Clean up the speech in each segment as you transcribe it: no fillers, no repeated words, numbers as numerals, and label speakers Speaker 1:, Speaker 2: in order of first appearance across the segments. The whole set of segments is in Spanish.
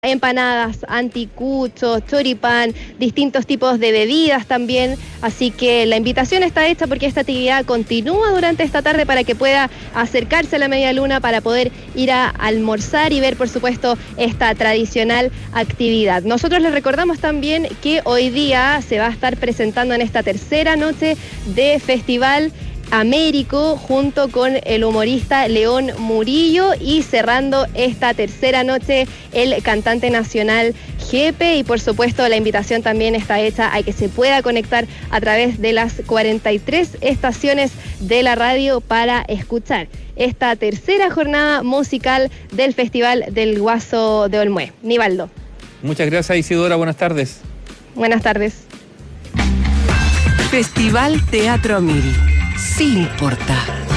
Speaker 1: empanadas, anticuchos, choripán, distintos tipos de bebidas también, así que la invitación está hecha porque esta actividad continúa durante esta tarde para que pueda acercarse a la media luna para poder ir a almorzar y ver por supuesto esta tradicional actividad. Nosotros les recordamos también que hoy día se va a estar presentando en esta tercera noche de Festival Américo junto con el humorista León Murillo y cerrando esta tercera noche el cantante nacional Jepe, y por supuesto la invitación también está hecha a que se pueda conectar a través de las 43 estaciones de la radio para escuchar esta tercera jornada musical del Festival del Guaso de Olmué. Nivaldo.
Speaker 2: Muchas gracias, Isidora, buenas tardes.
Speaker 1: Buenas tardes.
Speaker 3: Festival Teatro Amil. Sí importa.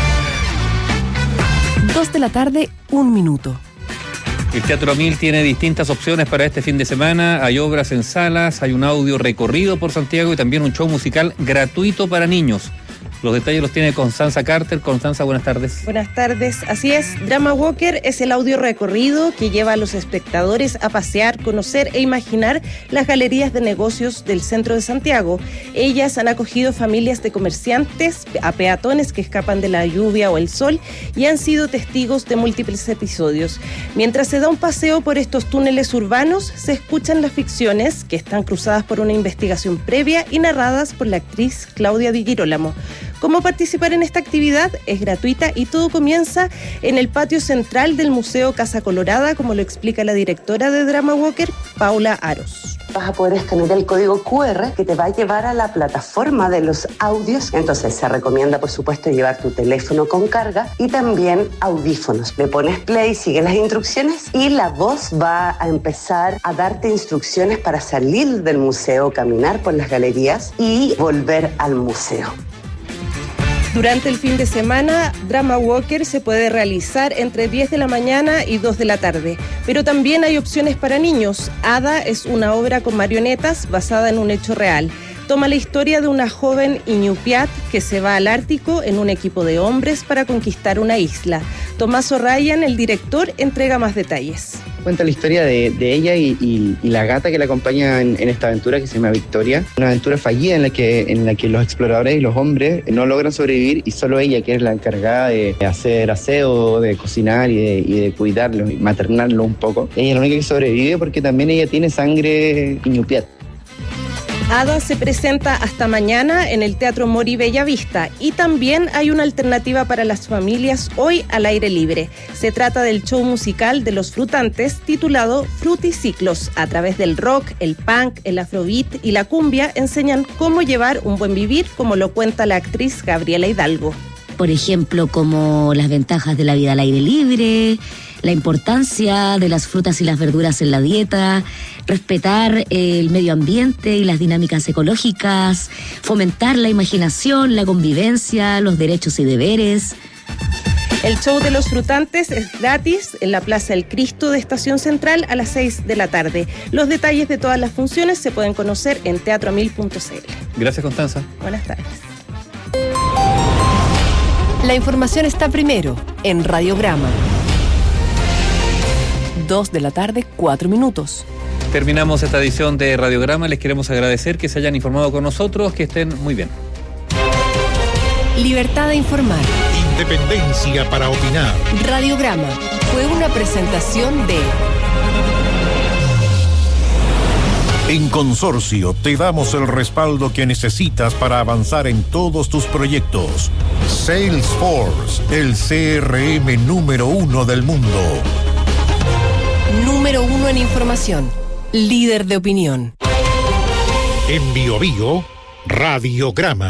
Speaker 3: 2 de la tarde, 1 minuto.
Speaker 2: El Teatro Amil tiene distintas opciones para este fin de semana. Hay obras en salas, hay un audio recorrido por Santiago y también un show musical gratuito para niños. Los detalles los tiene Constanza Carter. Constanza, buenas tardes.
Speaker 4: Buenas tardes. Así es, Drama Walker es el audio recorrido que lleva a los espectadores a pasear, conocer e imaginar las galerías de negocios del centro de Santiago. Ellas han acogido familias de comerciantes, a peatones que escapan de la lluvia o el sol y han sido testigos de múltiples episodios. Mientras se da un paseo por estos túneles urbanos, se escuchan las ficciones que están cruzadas por una investigación previa y narradas por la actriz Claudia Di Girolamo. ¿Cómo participar en esta actividad? Es gratuita y todo comienza en el patio central del Museo Casa Colorada, como lo explica la directora de Drama Walker, Paula Aros.
Speaker 5: Vas a poder escanear el código QR que te va a llevar a la plataforma de los audios. Entonces se recomienda, por supuesto, llevar tu teléfono con carga y también audífonos. Le pones play, sigue las instrucciones y la voz va a empezar a darte instrucciones para salir del museo, caminar por las galerías y volver al museo.
Speaker 4: Durante el fin de semana, Drama Walker se puede realizar entre 10 de la mañana y 2 de la tarde. Pero también hay opciones para niños. Hada es una obra con marionetas basada en un hecho real. Toma la historia de una joven Iñupiat que se va al Ártico en un equipo de hombres para conquistar una isla. Tomás O'Ryan, el director, entrega más detalles.
Speaker 6: Cuenta la historia de ella y la gata que la acompaña en esta aventura que se llama Victoria. Una aventura fallida en la que los exploradores y los hombres no logran sobrevivir y solo ella, que es la encargada de hacer aseo, de cocinar y de cuidarlo y maternarlo un poco. Ella es la única que sobrevive porque también ella tiene sangre Iñupiat.
Speaker 4: Hada se presenta hasta mañana en el Teatro Mori Bellavista y también hay una alternativa para las familias hoy al aire libre. Se trata del show musical de Los Frutantes titulado Fruticiclos. A través del rock, el punk, el afrobeat y la cumbia enseñan cómo llevar un buen vivir, como lo cuenta la actriz Gabriela Hidalgo.
Speaker 7: Por ejemplo, como las ventajas de la vida al aire libre, la importancia de las frutas y las verduras en la dieta, respetar el medio ambiente y las dinámicas ecológicas, fomentar la imaginación, la convivencia, los derechos y deberes.
Speaker 4: El show de Los Frutantes es gratis en la Plaza El Cristo de Estación Central a las 6 de la tarde. Los detalles de todas las funciones se pueden conocer en teatroamil.cl.
Speaker 2: Gracias, Constanza.
Speaker 4: Buenas tardes.
Speaker 3: La información está primero en Radiograma. 2 de la tarde, 4 minutos.
Speaker 2: Terminamos esta edición de Radiograma. Les queremos agradecer que se hayan informado con nosotros, que estén muy bien.
Speaker 3: Libertad de informar.
Speaker 8: Independencia para opinar.
Speaker 3: Radiograma fue una presentación de...
Speaker 8: En Consorcio te damos el respaldo que necesitas para avanzar en todos tus proyectos. Salesforce, el CRM número 1 del mundo.
Speaker 3: Número 1 en información. Líder de opinión.
Speaker 8: En Bio Bio, Radiograma.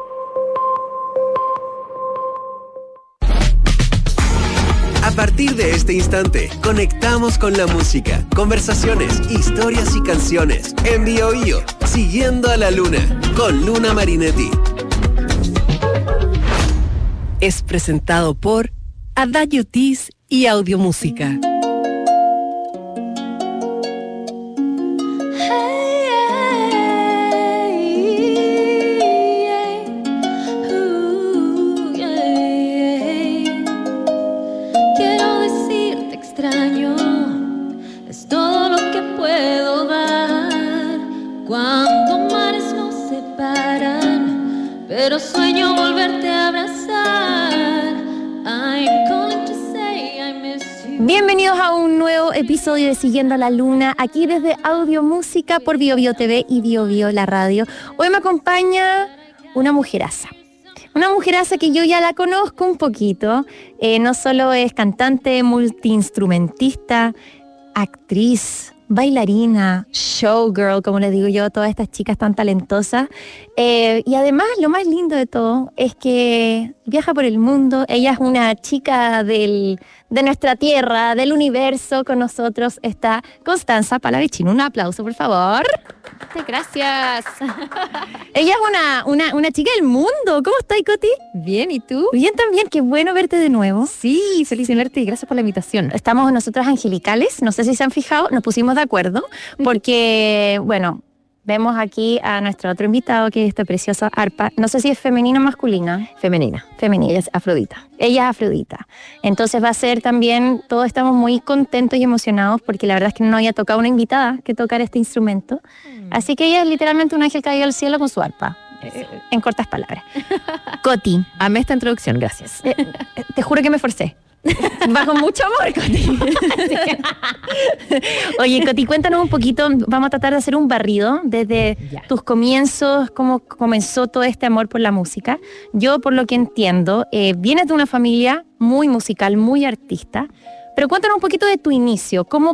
Speaker 9: A partir de este instante, conectamos con la música, conversaciones, historias y canciones. En Bio Bio, Siguiendo a la Luna, con Luna Marinetti.
Speaker 3: Es presentado por Adagio Teas y Audiomúsica.
Speaker 10: Quiero decirte extraño, es todo lo que que puedo dar cuando mares nos separan, pero sueño volverte a abrazar. I'm calling to say I miss you.
Speaker 11: Bienvenidos a un nuevo episodio de Siguiendo a la Luna, aquí desde Audio Música por Bio Bio TV y Bio Bio la radio. Hoy me acompaña una mujeraza. Una mujeraza que yo ya la conozco un poquito. No solo es cantante, multiinstrumentista, actriz, bailarina, showgirl, como les digo yo, a todas estas chicas tan talentosas. Y además, lo más lindo de todo es que viaja por el mundo. Ella es una chica de nuestra tierra, del universo. Con nosotros está Constanza Palavecino. Un aplauso, por favor.
Speaker 12: Gracias.
Speaker 11: Ella es una chica del mundo. ¿Cómo estás, Coti?
Speaker 12: Bien, ¿y tú?
Speaker 11: Bien también, qué bueno verte de nuevo.
Speaker 12: Sí, feliz de verte y gracias por la invitación.
Speaker 11: Estamos nosotros angelicales, no sé si se han fijado, nos pusimos de acuerdo, porque, bueno, vemos aquí a nuestro otro invitado, que es esta preciosa arpa. No sé si es femenina o masculina.
Speaker 12: Femenina.
Speaker 11: Ella es Afrodita. Ella es Afrodita. Entonces va a ser también, todos estamos muy contentos y emocionados porque la verdad es que no había tocado una invitada que tocar este instrumento. Así que ella es literalmente un ángel caído al cielo con su arpa. En cortas palabras. Coti.
Speaker 12: Amé esta introducción, gracias.
Speaker 11: Te juro que me esforcé. Bajo mucho amor, Coti. Oye, Coti, cuéntanos un poquito. Vamos a tratar de hacer un barrido desde tus comienzos, cómo comenzó todo este amor por la música. Yo, por lo que entiendo, vienes de una familia muy musical, muy artista. Pero cuéntanos un poquito de tu inicio. ¿Cómo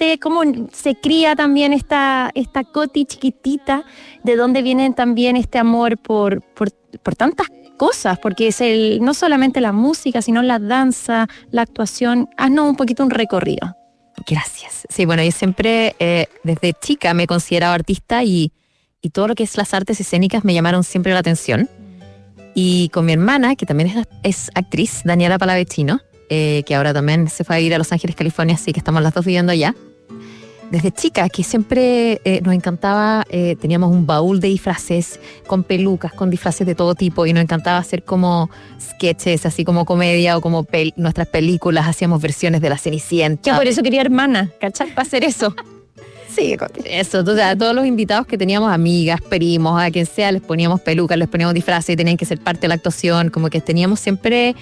Speaker 11: se cría también esta Coti chiquitita? ¿De dónde viene también este amor por tantas cosas? Porque es no solamente la música, sino la danza, la actuación. Haznos un poquito un recorrido.
Speaker 12: Gracias. Sí, bueno, yo siempre desde chica me he considerado artista y todo lo que es las artes escénicas me llamaron siempre la atención. Y con mi hermana, que también es actriz, Daniela Palavecino, que ahora también se fue a ir a Los Ángeles, California, así que estamos las dos viviendo allá. Desde chica, que siempre nos encantaba, teníamos un baúl de disfraces con pelucas, con disfraces de todo tipo, y nos encantaba hacer como sketches, así como comedia o como nuestras películas, hacíamos versiones de La Cenicienta.
Speaker 11: Que por eso quería hermana, ¿cachai? Para hacer eso.
Speaker 12: Sí, eso. Entonces, a todos los invitados que teníamos, amigas, primos, a quien sea, les poníamos pelucas, les poníamos disfraces y tenían que ser parte de la actuación. Como que teníamos siempre,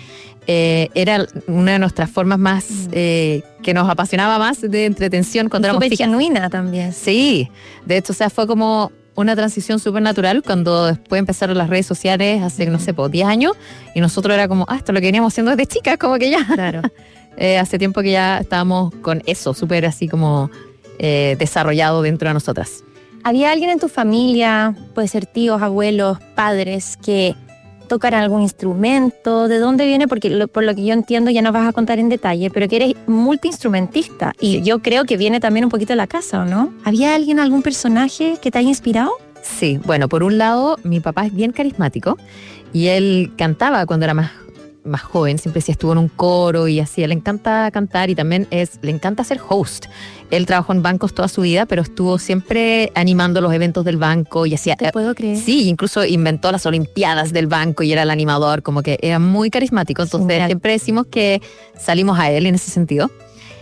Speaker 12: era una de nuestras formas más, que nos apasionaba más de entretención cuando éramos
Speaker 11: súper genuina también.
Speaker 12: Sí, de hecho, o sea, fue como una transición súper natural cuando después empezaron las redes sociales hace, no sé, 10 años, y nosotros era como, esto es lo que veníamos haciendo desde chicas, como que ya.
Speaker 11: Claro.
Speaker 12: Hace tiempo que ya estábamos con eso, súper así como desarrollado dentro de nosotras.
Speaker 11: ¿Había alguien en tu familia, puede ser tíos, abuelos, padres, que tocaran algún instrumento? ¿De dónde viene? Porque por lo que yo entiendo, ya nos vas a contar en detalle, pero que eres multiinstrumentista y yo creo que viene también un poquito de la casa, ¿o no? ¿Había alguien, algún personaje que te haya inspirado?
Speaker 12: Sí, bueno, por un lado, mi papá es bien carismático y él cantaba cuando era más joven, siempre sí estuvo en un coro y así, le encanta cantar y también le encanta ser host. Él trabajó en bancos toda su vida, pero estuvo siempre animando los eventos del banco y hacía...
Speaker 11: ¿Te puedo creer?
Speaker 12: Sí, incluso inventó las olimpiadas del banco y era el animador, como que era muy carismático, entonces siempre decimos que salimos a él en ese sentido.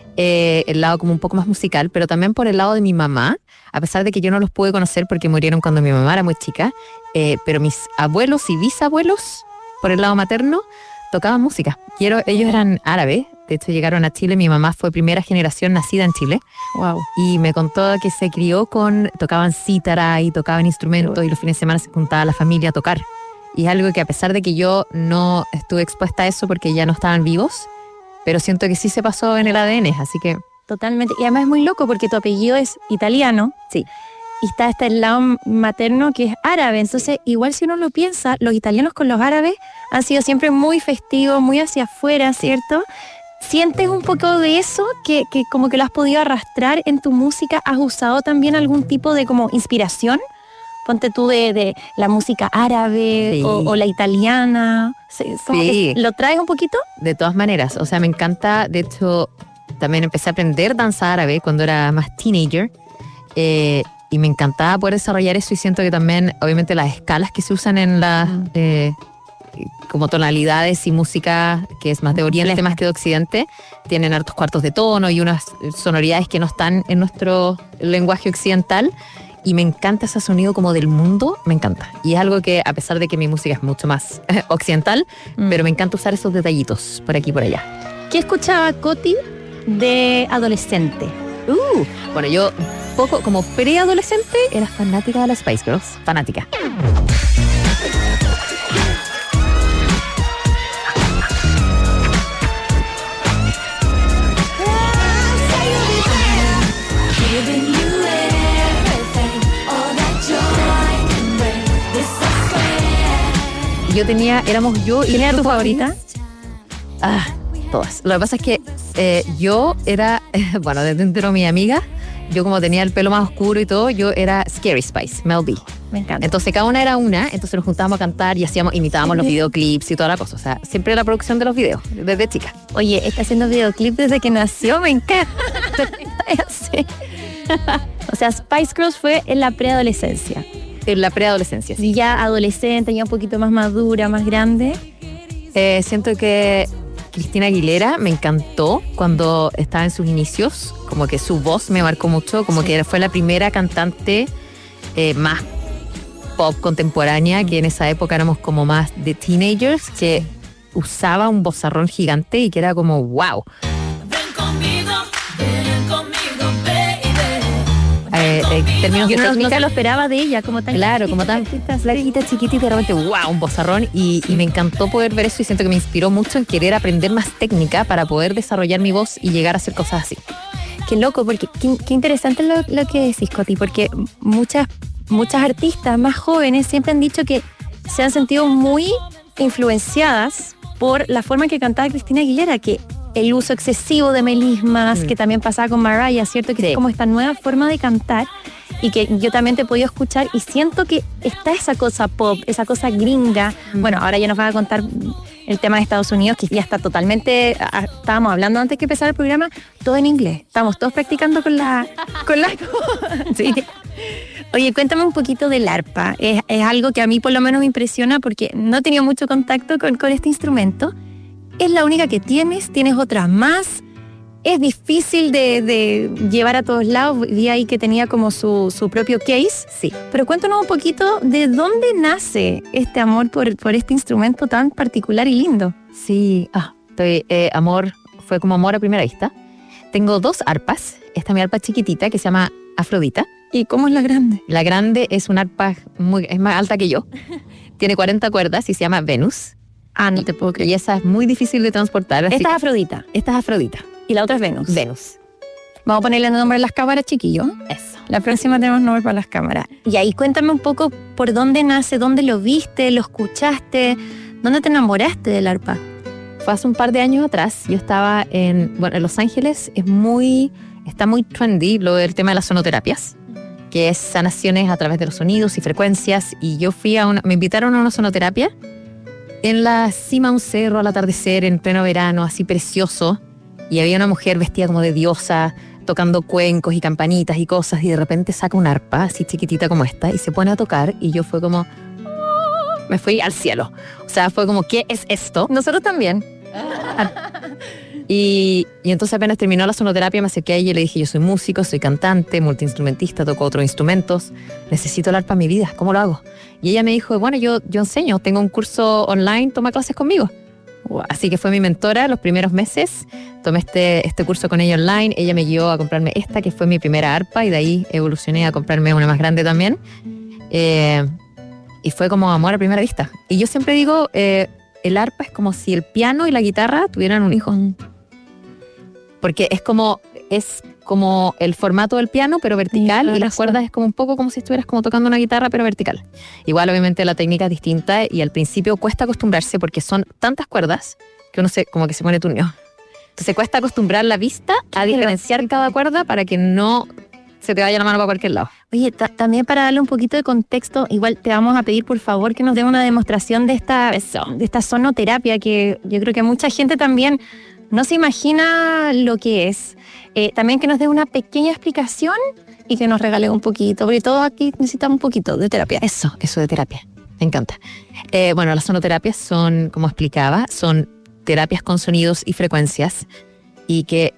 Speaker 12: El lado como un poco más musical, pero también por el lado de mi mamá, a pesar de que yo no los pude conocer porque murieron cuando mi mamá era muy chica, pero mis abuelos y bisabuelos, por el lado materno, tocaban música. Ellos eran árabes, de hecho llegaron a Chile, mi mamá fue primera generación nacida en Chile.
Speaker 11: Wow.
Speaker 12: Y me contó que se crió tocaban cítara y tocaban instrumentos y los fines de semana se juntaba la familia a tocar. Y es algo que a pesar de que yo no estuve expuesta a eso porque ya no estaban vivos, pero siento que sí se pasó en el ADN, así que...
Speaker 11: Totalmente. Y además es muy loco porque tu apellido es italiano.
Speaker 12: Sí.
Speaker 11: Y está el lado materno que es árabe. Entonces, igual si uno lo piensa, los italianos con los árabes han sido siempre muy festivos, muy hacia afuera, ¿cierto? ¿Sientes un poco de eso? Que como que lo has podido arrastrar en tu música. ¿Has usado también algún tipo de como inspiración? Ponte tú de la música árabe, sí, o la italiana.
Speaker 12: Sí.
Speaker 11: ¿Lo traes un poquito?
Speaker 12: De todas maneras. O sea, me encanta. De hecho, también empecé a aprender danza árabe cuando era más teenager. Y me encantaba poder desarrollar eso y siento que también, obviamente, las escalas que se usan en como tonalidades y música que es más de oriente más que de occidente. Tienen hartos cuartos de tono y unas sonoridades que no están en nuestro lenguaje occidental. Y me encanta ese sonido como del mundo, me encanta. Y es algo que, a pesar de que mi música es mucho más occidental, pero me encanta usar esos detallitos por aquí y por allá.
Speaker 11: ¿Qué escuchaba Coti de adolescente?
Speaker 12: Bueno, yo poco como preadolescente era fanática de las Spice Girls, fanática. Éramos yo y
Speaker 11: ¿quién era tu favorita?
Speaker 12: Todas. Lo que pasa es que yo era, bueno, dentro de mi amiga, yo como tenía el pelo más oscuro y todo, yo era Scary Spice, Mel B.
Speaker 11: Me encanta.
Speaker 12: Entonces cada una era una, entonces nos juntábamos a cantar y imitábamos los videoclips y toda la cosa. O sea, siempre la producción de los videos, desde chica.
Speaker 11: Oye, está haciendo videoclip desde que nació, me encanta. O sea, Spice Girls fue en la preadolescencia.
Speaker 12: En la preadolescencia, sí.
Speaker 11: Y ya adolescente, ya un poquito más madura, más grande.
Speaker 12: Siento que Cristina Aguilera me encantó cuando estaba en sus inicios, como que su voz me marcó mucho, como que fue la primera cantante más pop contemporánea, que en esa época éramos como más de teenagers, que usaba un vozarrón gigante y que era como wow.
Speaker 11: Yo no se lo esperaba de ella, como tan
Speaker 12: claro, como tan flaquita, chiquitita, y de repente wow, un vozarrón, y me encantó poder ver eso y siento que me inspiró mucho en querer aprender más técnica para poder desarrollar mi voz y llegar a hacer cosas así.
Speaker 11: Qué loco, porque qué interesante lo que decís, Coti, porque muchas artistas más jóvenes siempre han dicho que se han sentido muy influenciadas por la forma en que cantaba Cristina Aguilera, que el uso excesivo de melismas, que también pasaba con Mariah, ¿cierto? Que es como esta nueva forma de cantar y que yo también te he podido escuchar y siento que está esa cosa pop, esa cosa gringa. Bueno, ahora ya nos vas a contar el tema de Estados Unidos, que ya está totalmente, estábamos hablando antes que empezara el programa, todo en inglés. Estamos todos practicando con la sí. Oye, cuéntame un poquito del arpa. Es algo que a mí por lo menos me impresiona porque no he tenido mucho contacto con este instrumento. Es la única que tienes otras más. Es difícil de llevar a todos lados. Vi ahí que tenía como su propio case.
Speaker 12: Sí.
Speaker 11: Pero cuéntanos un poquito de dónde nace este amor por este instrumento tan particular y lindo.
Speaker 12: Sí, amor, fue como amor a primera vista. Tengo 2 arpas. Esta es mi arpa chiquitita que se llama Afrodita.
Speaker 11: ¿Y cómo es la grande?
Speaker 12: La grande es una arpa es más alta que yo. Tiene 40 cuerdas y se llama Venus.
Speaker 11: No te puedo creer.
Speaker 12: Y esa es muy difícil de transportar.
Speaker 11: Esta es Afrodita.
Speaker 12: Esta es Afrodita.
Speaker 11: Y la otra es Venus.
Speaker 12: Venus.
Speaker 11: Vamos a ponerle nombre a las cámaras, chiquillos.
Speaker 12: Eso.
Speaker 11: La próxima tenemos nombre para las cámaras. Y ahí cuéntame un poco por dónde nace, dónde lo viste, lo escuchaste, dónde te enamoraste del arpa.
Speaker 12: Fue hace un par de años atrás. Yo estaba en Los Ángeles. Está muy trendy lo del tema de las sonoterapias, que es sanaciones a través de los sonidos y frecuencias. Y yo me invitaron a una sonoterapia en la cima de un cerro al atardecer, en pleno verano, así precioso, y había una mujer vestida como de diosa, tocando cuencos y campanitas y cosas, y de repente saca un arpa, así chiquitita como esta, y se pone a tocar, y yo fue como, me fui al cielo. O sea, fue como, ¿qué es esto?
Speaker 11: Nosotros también.
Speaker 12: Y entonces apenas terminó la sonoterapia, me acerqué a ella y le dije, yo soy músico, soy cantante, multiinstrumentista, toco otros instrumentos, necesito el arpa en mi vida, ¿cómo lo hago? Y ella me dijo, bueno, yo enseño, tengo un curso online, toma clases conmigo. Así que fue mi mentora los primeros meses, tomé este curso con ella online, ella me guió a comprarme esta, que fue mi primera arpa, y de ahí evolucioné a comprarme una más grande también. Y fue como amor a primera vista. Y yo siempre digo, el arpa es como si el piano y la guitarra tuvieran un hijo. Porque es como el formato del piano, pero vertical, y las cuerdas es como un poco como si estuvieras como tocando una guitarra, pero vertical. Igual, obviamente, la técnica es distinta y al principio cuesta acostumbrarse porque son tantas cuerdas que uno como que se pone tuño. Entonces cuesta acostumbrar la vista a diferenciar cada cuerda para que no se te vaya la mano para cualquier lado.
Speaker 11: Oye, también para darle un poquito de contexto, igual te vamos a pedir por favor que nos dé una demostración de esta sonoterapia, que yo creo que mucha gente también no se imagina lo que es. También que nos dé una pequeña explicación y que nos regale un poquito, porque todos aquí necesitamos un poquito de terapia.
Speaker 12: Eso de terapia. Me encanta. Bueno, las sonoterapias son, como explicaba, son terapias con sonidos y frecuencias y que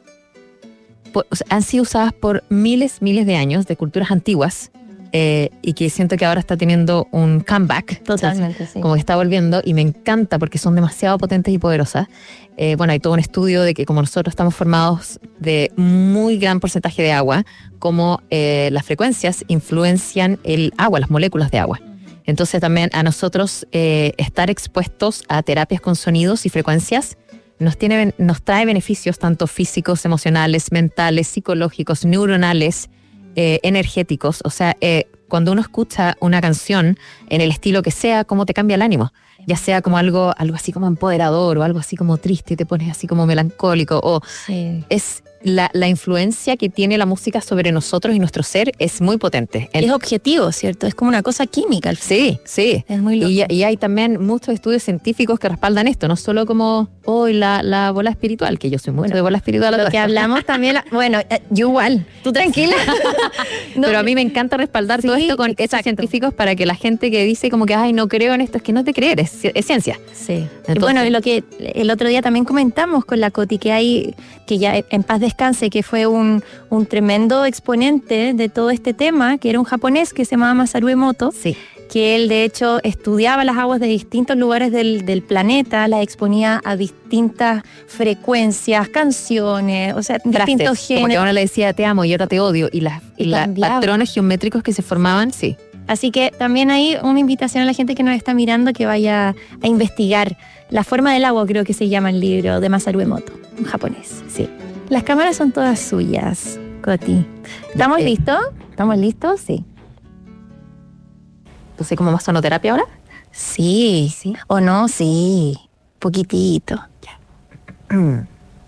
Speaker 12: han sido usadas por miles de años de culturas antiguas y que siento que ahora está teniendo un comeback.
Speaker 11: Totalmente, sí.
Speaker 12: Como que está volviendo y me encanta porque son demasiado potentes y poderosas. Bueno, hay todo un estudio de que como nosotros estamos formados de muy gran porcentaje de agua, como las frecuencias influencian el agua, las moléculas de agua. Entonces también a nosotros estar expuestos a terapias con sonidos y frecuencias nos trae beneficios tanto físicos, emocionales, mentales, psicológicos, neuronales, energéticos. O sea, cuando uno escucha una canción en el estilo que sea, cómo te cambia el ánimo. Ya sea como algo así como empoderador o algo así como triste y te pones así como melancólico. O
Speaker 11: Sí.
Speaker 12: es la influencia que tiene la música sobre nosotros y nuestro ser es muy potente.
Speaker 11: Es objetivo, ¿cierto? Es como una cosa química al final.
Speaker 12: Sí.
Speaker 11: Es muy loco.
Speaker 12: Y hay también muchos estudios científicos que respaldan esto, no solo como hoy la bola espiritual, que yo soy mucho de bola espiritual.
Speaker 11: Lo que hablamos también, bueno, yo igual, tú tranquila. No,
Speaker 12: pero a mí me encanta respaldar todo esto con hechos científicos para que la gente que dice como que ay, no creo en esto, es que no te creer, es ciencia.
Speaker 11: Sí.
Speaker 12: Entonces,
Speaker 11: bueno, y lo que el otro día también comentamos con la Coti, que ya en paz descanse, que fue un tremendo exponente de todo este tema, que era un japonés que se llamaba Masaru Emoto.
Speaker 12: Sí.
Speaker 11: Que él de hecho estudiaba las aguas de distintos lugares del planeta, las exponía a distintas frecuencias, canciones, o sea, distintos géneros.
Speaker 12: Como que uno le decía te amo y ahora te odio, y los patrones geométricos que se formaban, sí.
Speaker 11: Así que también hay una invitación a la gente que nos está mirando que vaya a investigar La forma del agua, creo que se llama el libro de Masaru Emoto, un japonés. Sí. Las cámaras son todas suyas, Coti. ¿Estamos listos? ¿Estamos listos? Sí.
Speaker 12: Entonces, ¿como más sonoterapia ahora?
Speaker 11: Sí. ¿O no? Sí. Poquitito. Ya.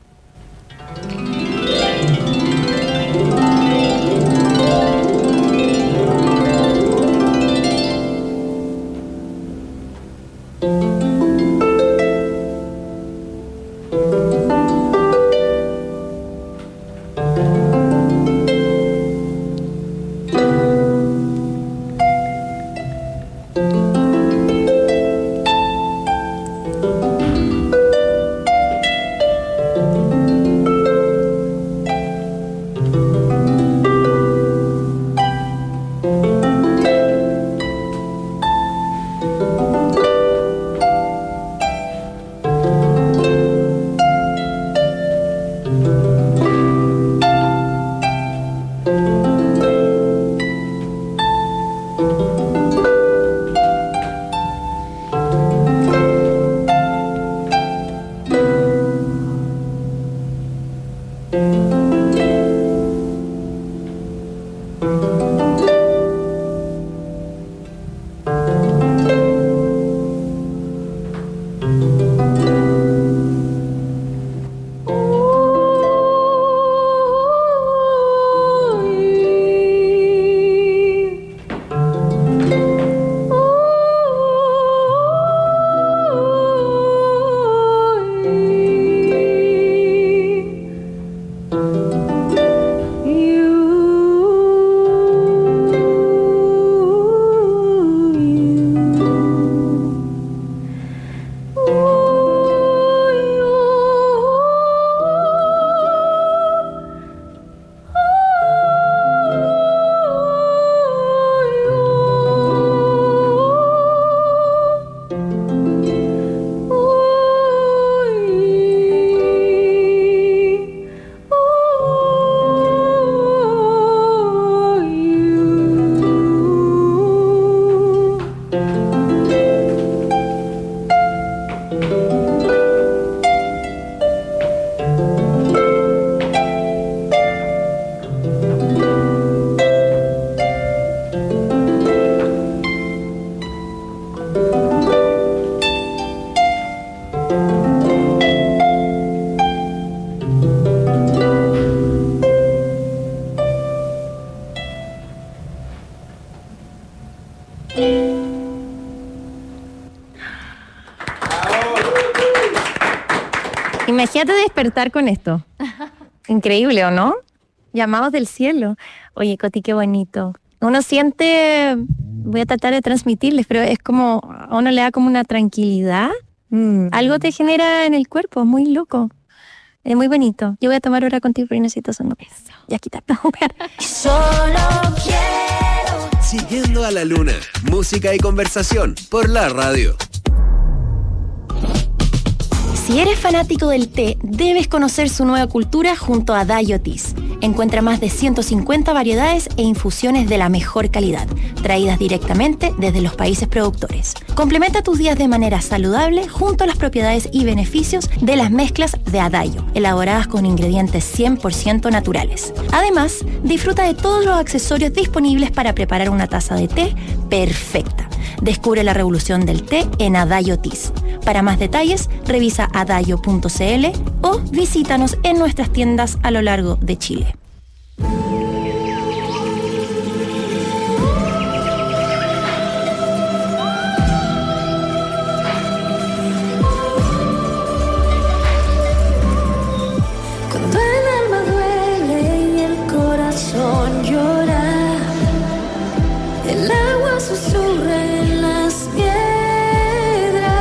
Speaker 11: Imagínate despertar con esto. Increíble, ¿o no? Llamados del cielo. Oye, Coti, qué bonito. uno siente, voy a tratar de transmitirles, pero es como, a uno le da como una tranquilidad. Algo te genera en el cuerpo, es muy loco. Es muy bonito. Yo voy a tomar hora contigo porque necesito sonreír. Ya quítate.
Speaker 9: Solo quiero. Siguiendo a la luna, música y conversación por la radio.
Speaker 11: Si eres fanático del té, debes conocer su nueva cultura junto a Dayo Teas. Encuentra más de 150 variedades e infusiones de la mejor calidad, traídas directamente desde los países productores. Complementa tus días de manera saludable junto a las propiedades y beneficios de las mezclas de Adayo, elaboradas con ingredientes 100% naturales. Además, disfruta de todos los accesorios disponibles para preparar una taza de té perfecta. Descubre la revolución del té en Adayo Teas. Para más detalles, revisa adayo.cl o visítanos en nuestras tiendas a lo largo de Chile.
Speaker 10: Cuando el alma duele y el corazón llora, el agua susurra en las piedras,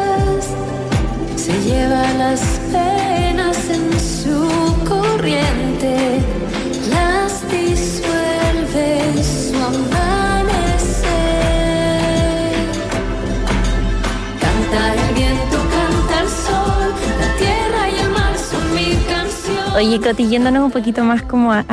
Speaker 10: se lleva las penas en su corriente, las disuelve su amanecer. Canta el viento, canta el sol, la tierra y el mar son mi canción.
Speaker 11: Oye, Coti, yéndonos un poquito más como a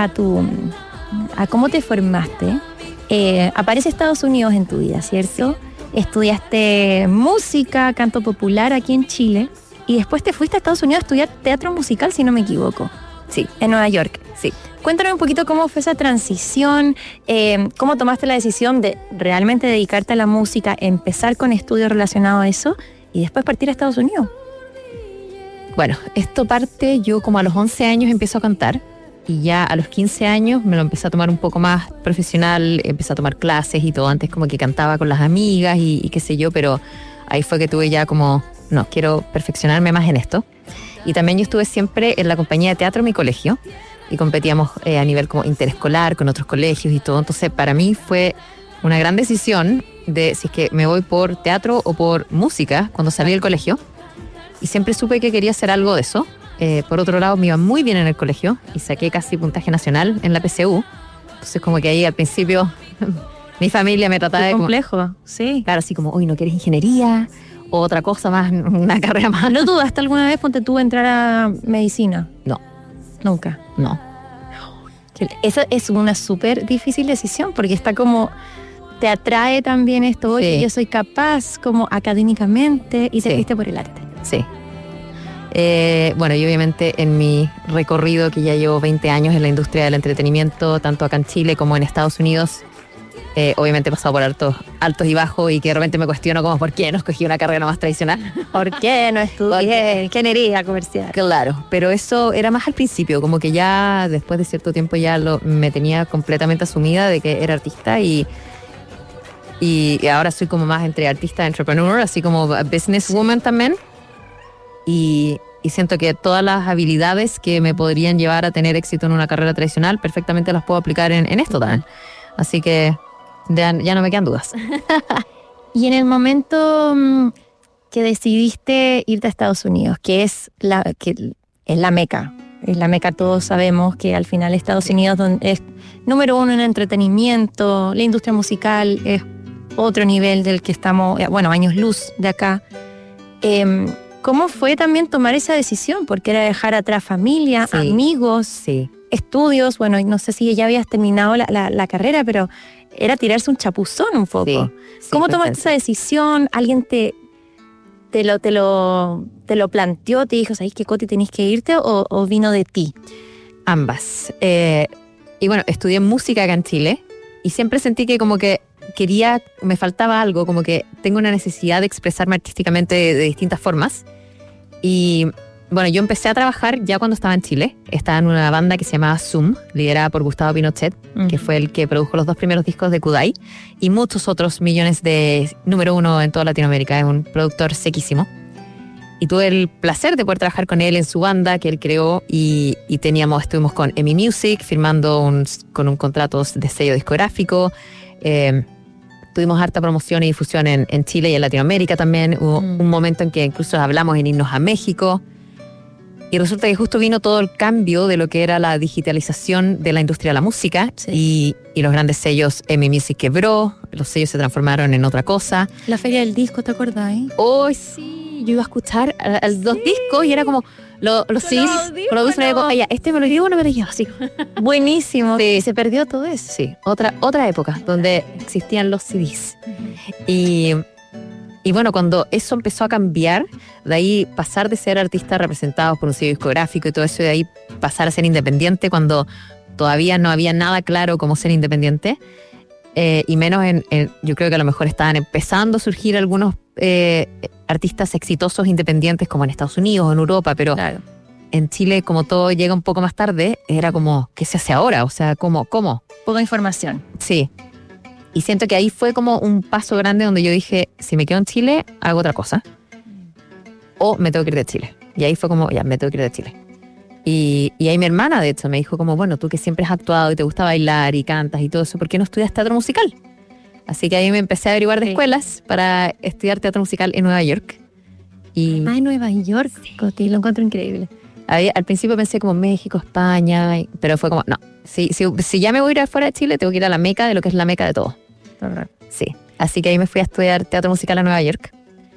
Speaker 11: cómo te formaste. Aparece Estados Unidos en tu vida, ¿cierto? Estudiaste música, canto popular aquí en Chile y después te fuiste a Estados Unidos a estudiar teatro musical, si no me equivoco.
Speaker 12: Sí.
Speaker 11: En Nueva York.
Speaker 12: Sí.
Speaker 11: Cuéntanos un poquito cómo fue esa transición, cómo tomaste la decisión de realmente dedicarte a la música, empezar con estudios relacionados a eso y después partir a Estados Unidos.
Speaker 12: Bueno, esto parte, yo como a los 11 años empiezo a cantar y ya a los 15 años me lo empecé a tomar un poco más profesional, empecé a tomar clases y todo. Antes como que cantaba con las amigas y qué sé yo, pero ahí fue que tuve ya como, no, quiero perfeccionarme más en esto. Y también yo estuve siempre en la compañía de teatro en mi colegio y competíamos a nivel como interescolar con otros colegios y todo. Entonces para mí fue una gran decisión de si es que me voy por teatro o por música cuando salí del colegio. Y siempre supe que quería hacer algo de eso. Por otro lado, me iba muy bien en el colegio y saqué casi puntaje nacional en la PSU. Entonces como que ahí al principio mi familia me trataba de...
Speaker 11: complejo, sí.
Speaker 12: Claro, así como, uy, ¿no quieres ingeniería? O otra cosa más, una carrera más.
Speaker 11: ¿No dudaste alguna vez, ponte tú, entrar a medicina?
Speaker 12: No.
Speaker 11: Nunca.
Speaker 12: No.
Speaker 11: Esa es una súper difícil decisión porque está como... Te atrae también esto, oye, yo soy capaz como académicamente y te fuiste por el arte.
Speaker 12: Sí. Bueno, y obviamente en mi recorrido, que ya llevo 20 años en la industria del entretenimiento, tanto acá en Chile como en Estados Unidos, obviamente he pasado por altos y bajos y que de repente me cuestiono como ¿por qué no escogí una carrera más tradicional?
Speaker 11: ¿Por qué no estudié ingeniería comercial?
Speaker 12: Claro, pero eso era más al principio, como que ya después de cierto tiempo ya me tenía completamente asumida de que era artista y ahora soy como más entre artista y entrepreneur, así como businesswoman también. Y siento que todas las habilidades que me podrían llevar a tener éxito en una carrera tradicional perfectamente las puedo aplicar en esto también. Así que ya no me quedan dudas.
Speaker 11: Y en el momento que decidiste irte a Estados Unidos, que es la meca. Es la meca, todos sabemos que al final Estados Unidos es número uno en entretenimiento, la industria musical es otro nivel del que estamos, bueno, años luz de acá. ¿Cómo fue también tomar esa decisión? Porque era dejar atrás familia, amigos, estudios. Bueno, no sé si ya habías terminado la carrera, pero era tirarse un chapuzón un poco. ¿Cómo tomaste esa decisión? ¿Alguien te lo planteó? ¿Te dijo, sabes que Coti tenés que irte? ¿O vino de ti?
Speaker 12: Ambas. Y bueno, estudié música acá en Chile y siempre sentí que como que me faltaba algo, como que tengo una necesidad de expresarme artísticamente de distintas formas. Y bueno, yo empecé a trabajar ya cuando estaba en Chile. Estaba en una banda que se llamaba Zoom, liderada por Gustavo Pinochet, que fue el que produjo los 2 primeros discos de Kudai y muchos otros millones de número 1 en toda Latinoamérica. Es un productor sequísimo. Y tuve el placer de poder trabajar con él en su banda que él creó y estuvimos con EMI Music firmando con un contrato de sello discográfico. Tuvimos harta promoción y difusión en Chile y en Latinoamérica también. Hubo un momento en que incluso hablamos en irnos a México. Y resulta que justo vino todo el cambio de lo que era la digitalización de la industria de la música. Sí. Y los grandes sellos, EMI Music quebró, los sellos se transformaron en otra cosa.
Speaker 11: La feria del disco, ¿te acordás?
Speaker 12: Oh, sí, yo iba a escuchar los discos y era como los CDs, con los discos, este me lo llevo, no me lo llevo, así.
Speaker 11: Buenísimo.
Speaker 12: Sí.
Speaker 11: Se perdió todo eso.
Speaker 12: Sí, otra época donde existían los CDs. Y bueno, cuando eso empezó a cambiar, de ahí pasar de ser artistas representados por un sello discográfico y todo eso, de ahí pasar a ser independiente cuando todavía no había nada claro cómo ser independiente, y menos yo creo que a lo mejor estaban empezando a surgir algunos artistas exitosos independientes como en Estados Unidos o en Europa, pero claro, en Chile como todo llega un poco más tarde, era como, ¿qué se hace ahora? O sea, ¿cómo?
Speaker 11: Poca información.
Speaker 12: Sí. Y siento que ahí fue como un paso grande donde yo dije, si me quedo en Chile, hago otra cosa. O me tengo que ir de Chile. Y ahí fue como, ya, me tengo que ir de Chile. Y ahí mi hermana, de hecho, me dijo como, bueno, tú que siempre has actuado y te gusta bailar y cantas y todo eso, ¿por qué no estudias teatro musical? Así que ahí me empecé a averiguar de escuelas para estudiar teatro musical en Nueva York.
Speaker 11: En Nueva York, Coti, lo encuentro increíble.
Speaker 12: Al principio pensé como México, España, pero fue como, no, si ya me voy a ir afuera de Chile, tengo que ir a la meca de lo que es la meca de todo. Sí, así que ahí me fui a estudiar teatro musical a Nueva York.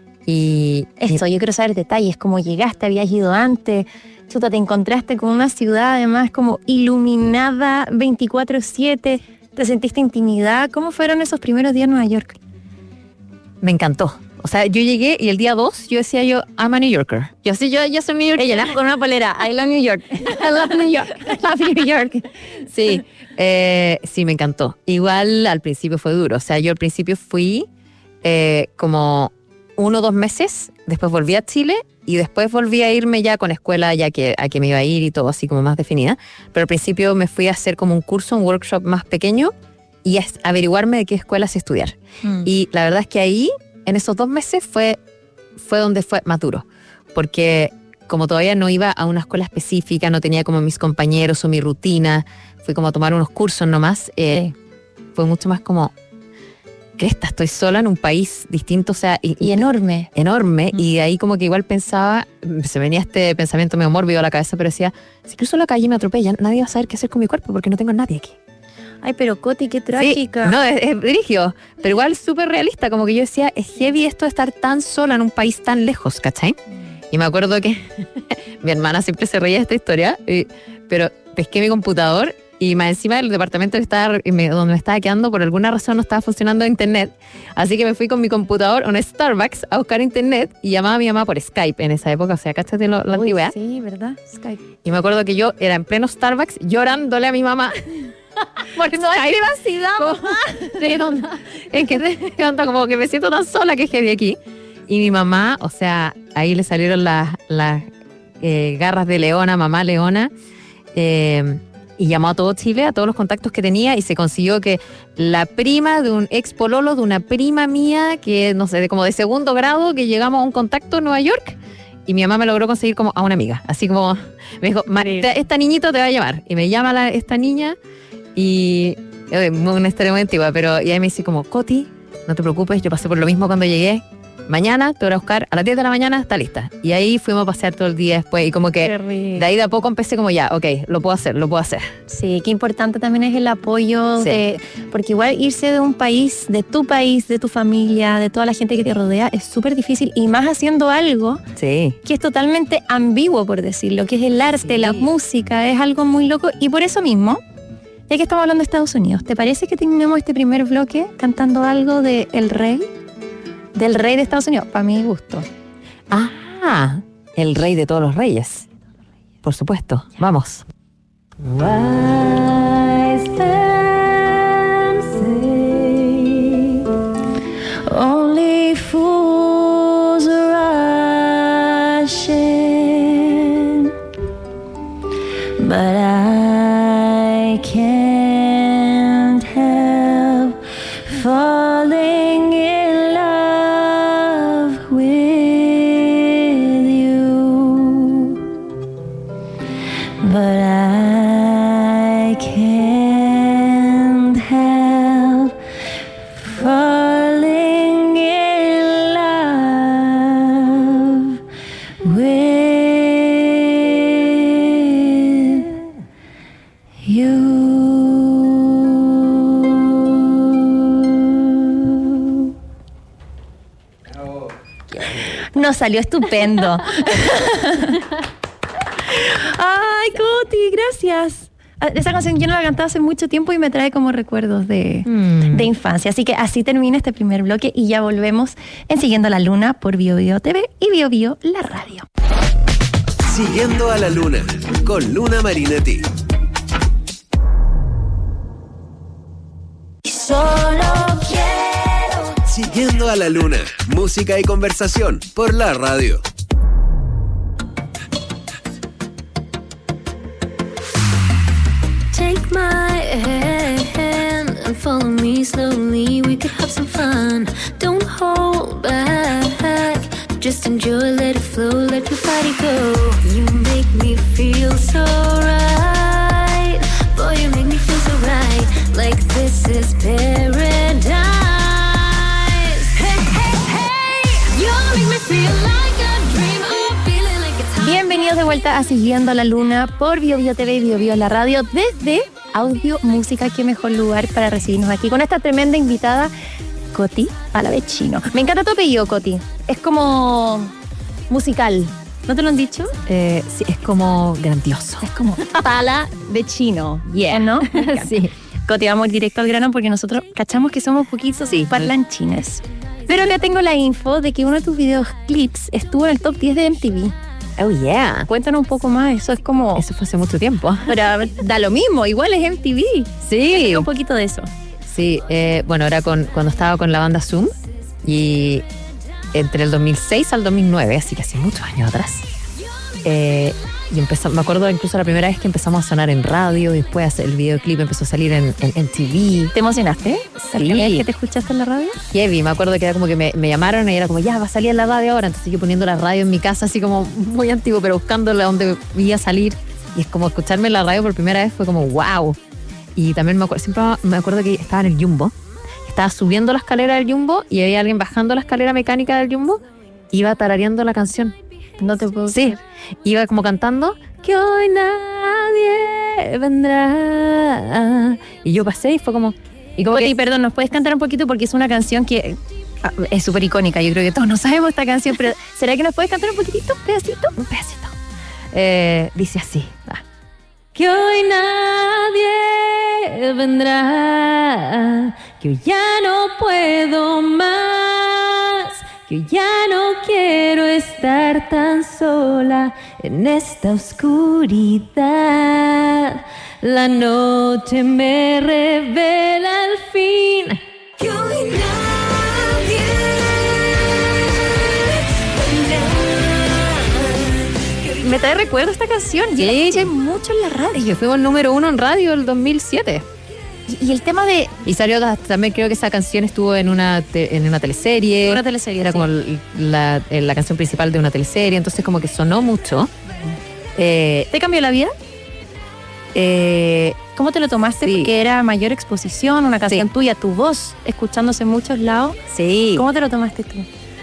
Speaker 11: Yo quiero saber detalles, cómo llegaste, habías ido antes, chuta, te encontraste con una ciudad además como iluminada 24/7, te sentiste intimidad. ¿Cómo fueron esos primeros días en Nueva York?
Speaker 12: Me encantó. O sea, yo llegué y el día 2 yo decía I'm a New Yorker. Yo soy New Yorker.
Speaker 11: Ella con una polera, I love New York.
Speaker 12: I love New York. I love New York. Sí, sí, me encantó. Igual al principio fue duro. O sea, yo al principio fui como 1 o 2 meses, después volví a Chile y después volví a irme ya con escuela ya que a que me iba a ir y todo así como más definida. Pero al principio me fui a hacer como un curso, un workshop más pequeño y a averiguarme de qué escuelas estudiar. Y la verdad es que ahí, en esos 2 meses fue donde fue más duro, porque como todavía no iba a una escuela específica, no tenía como mis compañeros o mi rutina, fui como a tomar unos cursos nomás, fue mucho más como, estoy sola en un país distinto, o sea, y enorme. Enorme, y de ahí como que igual pensaba, se venía este pensamiento medio mórbido a la cabeza, pero decía, si cruzo la calle y me atropellan, nadie va a saber qué hacer con mi cuerpo porque no tengo a nadie aquí.
Speaker 11: Ay, pero Coti, qué trágica.
Speaker 12: Sí, no, es rígido, pero igual súper realista, como que yo decía, es heavy esto de estar tan sola en un país tan lejos, ¿cachai? Y me acuerdo que mi hermana siempre se reía de esta historia, pero pesqué mi computador y más encima del departamento donde me estaba quedando, por alguna razón no estaba funcionando internet, así que me fui con mi computador a un Starbucks a buscar internet y llamaba a mi mamá por Skype en esa época, o sea, cáchate la antigüedad.
Speaker 11: Sí, ¿verdad? Skype.
Speaker 12: Y me acuerdo que yo era en pleno Starbucks llorándole a mi mamá.
Speaker 11: Porque no hay privacidad, mamá.
Speaker 12: Es que como que me siento tan sola que es heavy aquí. Y mi mamá, o sea, ahí le salieron las garras de leona, mamá leona, y llamó a todo Chile, a todos los contactos que tenía, y se consiguió que la prima de un ex pololo, de una prima mía, que no sé, como de 2º grado, que llegamos a un contacto en Nueva York, y mi mamá me logró conseguir como a una amiga. Así como me dijo, esta niñito te va a llamar. Y me llama esta niña, y una historia muy antigua, pero y ahí me dice como, Coti, no te preocupes, yo pasé por lo mismo cuando llegué, mañana te voy a buscar a las 10 de la mañana, está lista. Y ahí fuimos a pasear todo el día después, y como que de ahí de a poco empecé como ya, ok, lo puedo hacer.
Speaker 11: Sí, qué importante también es el apoyo, porque igual irse de un país, de tu familia, de toda la gente que te rodea, es súper difícil, y más haciendo algo que es totalmente ambiguo, por decirlo, que es el arte, la música, es algo muy loco, y por eso mismo, ya que estamos hablando de Estados Unidos, ¿te parece que terminemos este primer bloque cantando algo de El Rey? Del rey de Estados Unidos, para mi gusto.
Speaker 12: Ah, el rey de todos los reyes. Por supuesto, vamos.
Speaker 10: Wise men say only fools rush in, but I can't help falling in love with you.
Speaker 11: Nos salió estupendo. Ay, Coti, gracias. Esa canción yo no la cantaba hace mucho tiempo y me trae como recuerdos de infancia. Así que así termina este primer bloque y ya volvemos en Siguiendo a la Luna por Bio Bio TV y Bio Bio la radio.
Speaker 9: Siguiendo a la Luna con Luna Marinetti.
Speaker 10: Solo quiero.
Speaker 9: Siguiendo a la Luna, música y conversación por la radio.
Speaker 10: Take my hand and follow me slowly. We could have some fun. Don't hold back. Just enjoy, let it flow, let your body go. You make me feel so right. Boy, you make me feel so right. Like this is paradise. Hey, hey, hey. You make me feel like a dream. Oh, feeling like it's hot.
Speaker 11: Bienvenidos de vuelta a Siguiendo a la Luna por Bio Bio TV y Bio Bio la radio desde Audio Música. Qué mejor lugar para recibirnos aquí con esta tremenda invitada, Coti Palavecino. Me encanta tu apellido, Coti. Es como musical. ¿No te lo han dicho?
Speaker 12: Sí, es como grandioso.
Speaker 11: Es como Palavecino.
Speaker 12: Yeah.
Speaker 11: ¿No?
Speaker 12: Sí.
Speaker 11: Coti, vamos directo al grano porque nosotros cachamos que somos poquitos parlanchines. Pero acá tengo la info de que uno de tus videoclips estuvo en el top 10 de MTV.
Speaker 12: Oh, yeah.
Speaker 11: Cuéntanos un poco más, eso es como...
Speaker 12: Eso fue hace mucho tiempo.
Speaker 11: Pero da lo mismo, igual es MTV.
Speaker 12: Sí.
Speaker 11: Un poquito de eso.
Speaker 12: Sí, bueno, era cuando estaba con la banda Zoom y entre el 2006 al 2009, así que hace muchos años atrás. Y me acuerdo incluso la primera vez que empezamos a sonar en radio, y después el videoclip empezó a salir en TV.
Speaker 11: ¿Te emocionaste?
Speaker 12: Sí.
Speaker 11: ¿La vez que te escuchaste en la radio?
Speaker 12: Heavy, me acuerdo que era como que me llamaron y era como, ya, va a salir en la radio ahora. Entonces yo poniendo la radio en mi casa, así como muy antiguo, pero buscándola donde iba a salir. Y es como escucharme en la radio por primera vez fue como, wow. Y también siempre me acuerdo que estaba en el Jumbo. Estaba subiendo la escalera del Jumbo y había alguien bajando la escalera mecánica del Jumbo. Iba tarareando la canción.
Speaker 11: No te puedo
Speaker 12: Sí,
Speaker 11: creer.
Speaker 12: iba como cantando que hoy nadie vendrá. Y yo pasé y fue como... Y como
Speaker 11: Coti,
Speaker 12: que,
Speaker 11: perdón, ¿nos puedes cantar un poquito? Porque es una canción que es súper icónica. Yo creo que todos no sabemos esta canción, pero ¿será que nos puedes cantar un poquitito, un pedacito?
Speaker 12: Un pedacito. Dice así. Va. Que hoy nadie vendrá, que hoy ya no puedo más, que hoy ya no quiero estar tan sola en esta oscuridad. La noche me revela al fin
Speaker 10: Que hoy nadie vendrá.
Speaker 11: Me trae recuerdo esta canción. Yo la escuché mucho en la radio.
Speaker 12: Y fuimos número 1 en radio el 2007.
Speaker 11: Y el tema de...
Speaker 12: Y salió también, creo que esa canción estuvo en una teleserie.
Speaker 11: Una teleserie,
Speaker 12: Era
Speaker 11: sí.
Speaker 12: como la canción principal de una teleserie, entonces como que sonó mucho.
Speaker 11: ¿Te cambió la vida? ¿Cómo te lo tomaste?
Speaker 12: Sí.
Speaker 11: Porque era mayor exposición, una canción tuya, tu voz, escuchándose en muchos lados.
Speaker 12: Sí.
Speaker 11: ¿Cómo te lo tomaste tú?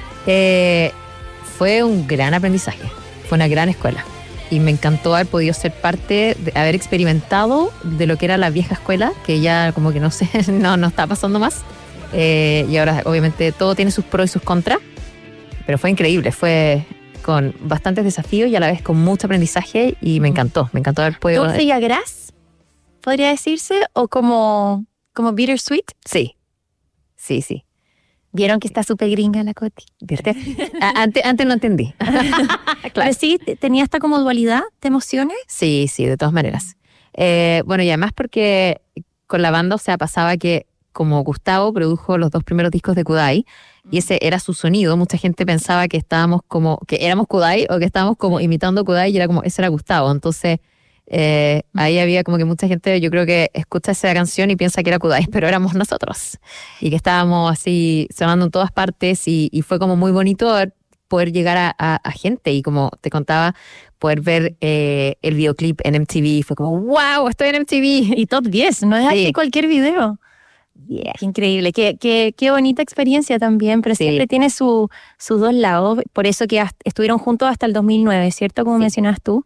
Speaker 12: Fue un gran aprendizaje, fue una gran escuela. Y me encantó haber podido ser parte, de haber experimentado de lo que era la vieja escuela, que ya como que no sé, no está pasando más. Y ahora obviamente todo tiene sus pros y sus contras, pero fue increíble, fue con bastantes desafíos y a la vez con mucho aprendizaje y me encantó haber podido...
Speaker 11: ¿Dulce y agraz? ¿Podría decirse? ¿O como bittersweet?
Speaker 12: Sí.
Speaker 11: ¿Vieron que está súper gringa la Coti?
Speaker 12: ¿Viste? Antes no entendí.
Speaker 11: Pero sí, tenía esta como dualidad de emociones.
Speaker 12: Sí, de todas maneras. Bueno, y además porque con la banda, o sea, pasaba que como Gustavo produjo los 2 primeros discos de Kudai, y ese era su sonido, mucha gente pensaba que estábamos como, que éramos Kudai o que estábamos como imitando Kudai, y era como, ese era Gustavo. Entonces, ahí había como que mucha gente, yo creo que escucha esa canción y piensa que era Kudai, pero éramos nosotros. Y que estábamos así sonando en todas partes, y fue como muy bonito poder llegar a gente, y como te contaba, poder ver el videoclip en MTV, fue como, wow, estoy en MTV.
Speaker 11: Y top 10, no es
Speaker 12: Sí.
Speaker 11: así cualquier video.
Speaker 12: Yeah.
Speaker 11: Qué increíble, qué bonita experiencia también, pero
Speaker 12: Sí.
Speaker 11: siempre tiene sus dos lados, por eso que estuvieron juntos hasta el 2009, ¿cierto? Como mencionabas tú.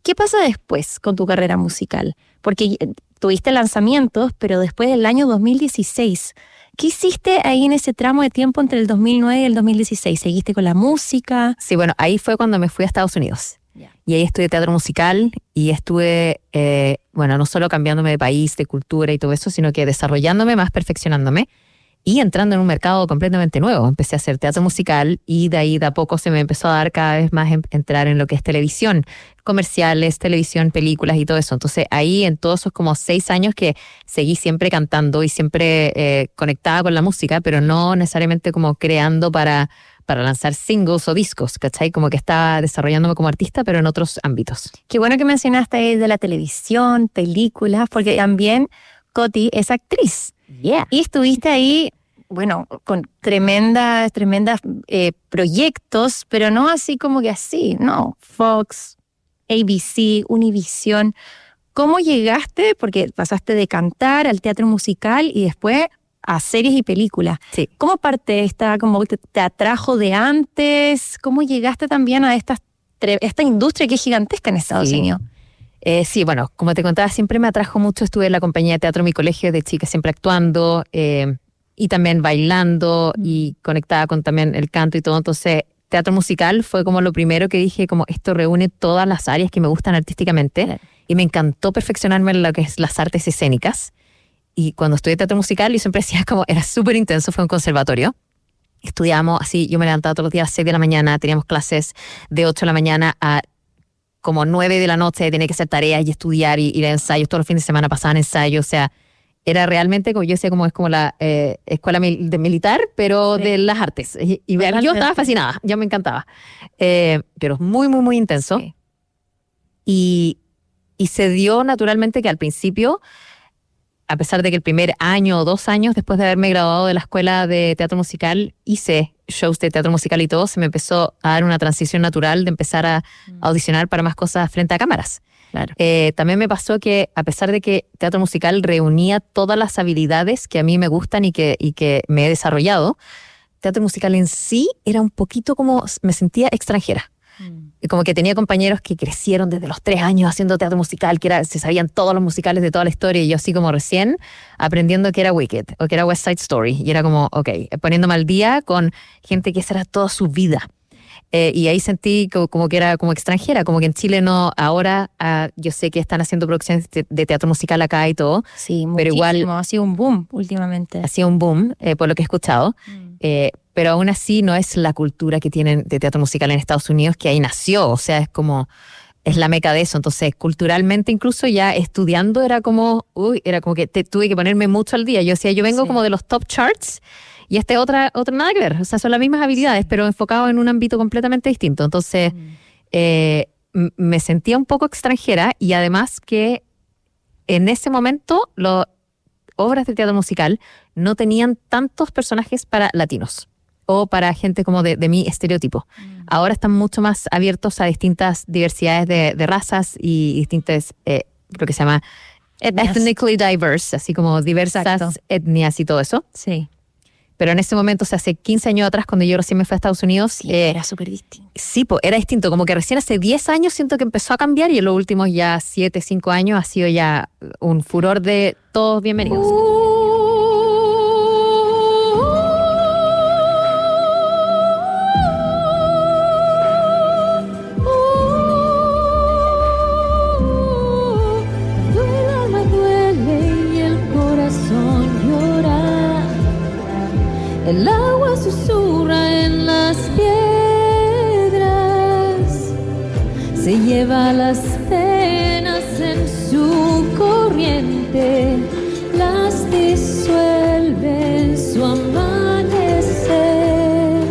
Speaker 11: qué pasa después con tu carrera musical? Porque tuviste lanzamientos, pero después del año 2016, ¿qué hiciste ahí en ese tramo de tiempo entre el 2009 y el 2016? ¿Seguiste con la música?
Speaker 12: Sí, bueno, ahí fue cuando me fui a Estados Unidos. Y ahí estudié teatro musical y estuve, no solo cambiándome de país, de cultura y todo eso, sino que desarrollándome más, perfeccionándome y entrando en un mercado completamente nuevo. Empecé a hacer teatro musical y de ahí de a poco se me empezó a dar cada vez más entrar en lo que es televisión, comerciales, televisión, películas y todo eso. Entonces ahí en todos esos como 6 años que seguí siempre cantando y siempre conectada con la música, pero no necesariamente como creando para lanzar singles o discos, ¿cachai? Como que estaba desarrollándome como artista, pero en otros ámbitos.
Speaker 11: Qué bueno que mencionaste ahí de la televisión, películas, porque también Coti es actriz.
Speaker 12: Yeah.
Speaker 11: Y estuviste ahí, bueno, con tremendas proyectos, pero no así como que así, no. Fox, ABC, Univision. ¿Cómo llegaste? Porque pasaste de cantar al teatro musical y después a series y películas.
Speaker 12: Sí.
Speaker 11: ¿Cómo parte esta, como te atrajo de antes? ¿Cómo llegaste también a esta industria que es gigantesca en Estados Unidos?
Speaker 12: Sí, bueno, como te contaba, siempre me atrajo mucho. Estuve en la compañía de teatro en mi colegio de chica, siempre actuando y también bailando y conectada con también el canto y todo. Entonces, teatro musical fue como lo primero que dije, como esto reúne todas las áreas que me gustan artísticamente. Claro. Y me encantó perfeccionarme en lo que es las artes escénicas. Y cuando estudié teatro musical, yo siempre decía como, era súper intenso, fue un conservatorio. Estudiábamos así, yo me levantaba todos los días a las 6 de la mañana, teníamos clases de 8 de la mañana a como 9 de la noche, tenía que hacer tareas y estudiar y ir a ensayos, todos los fines de semana pasaban ensayos, o sea, era realmente, como yo decía, como es como la escuela militar, pero sí, de las artes. Y yo estaba fascinada, yo me encantaba. Pero es muy, muy, muy intenso. Sí. Y se dio naturalmente que al principio, a pesar de que el primer año o 2 años después de haberme graduado de la escuela de teatro musical, hice shows de teatro musical y todo, se me empezó a dar una transición natural de empezar a audicionar para más cosas frente a cámaras. Claro. También me pasó que, a pesar de que teatro musical reunía todas las habilidades que a mí me gustan y que me he desarrollado, teatro musical en sí era un poquito como, me sentía extranjera. Y como que tenía compañeros que crecieron desde los 3 años haciendo teatro musical, que se sabían todos los musicales de toda la historia, y yo así como recién aprendiendo que era Wicked o que era West Side Story, y era como, ok, poniéndome al día con gente que esa era toda su vida. Y ahí sentí como que era como extranjera, como que en Chile no, ahora yo sé que están haciendo producciones de teatro musical acá y todo,
Speaker 11: sí,
Speaker 12: pero igual
Speaker 11: ha sido un boom últimamente.
Speaker 12: Ha sido un boom, por lo que he escuchado. Pero aún así no es la cultura que tienen de teatro musical en Estados Unidos, que ahí nació, o sea, es la meca de eso. Entonces, culturalmente, incluso ya estudiando era como que tuve que ponerme mucho al día. Yo decía, yo vengo como de los top charts y otra nada que ver, o sea, son las mismas habilidades, pero enfocado en un ámbito completamente distinto. Entonces, me sentía un poco extranjera, y además que en ese momento las obras de teatro musical no tenían tantos personajes para latinos o para gente como de mi estereotipo. Ahora están mucho más abiertos a distintas diversidades de razas y distintas, lo que se llama ethnically diverse, así como diversas etnias y todo eso.
Speaker 11: Sí.
Speaker 12: Pero en ese momento, o sea, hace 15 años atrás, cuando yo recién me fui a Estados Unidos...
Speaker 11: Sí, era súper distinto.
Speaker 12: Sí, era distinto. Como que recién hace 10 años siento que empezó a cambiar, y en los últimos ya 7, 5 años ha sido ya un furor de todos bienvenidos.
Speaker 10: El agua susurra en las piedras, se lleva las penas en su corriente, las disuelve en su amanecer.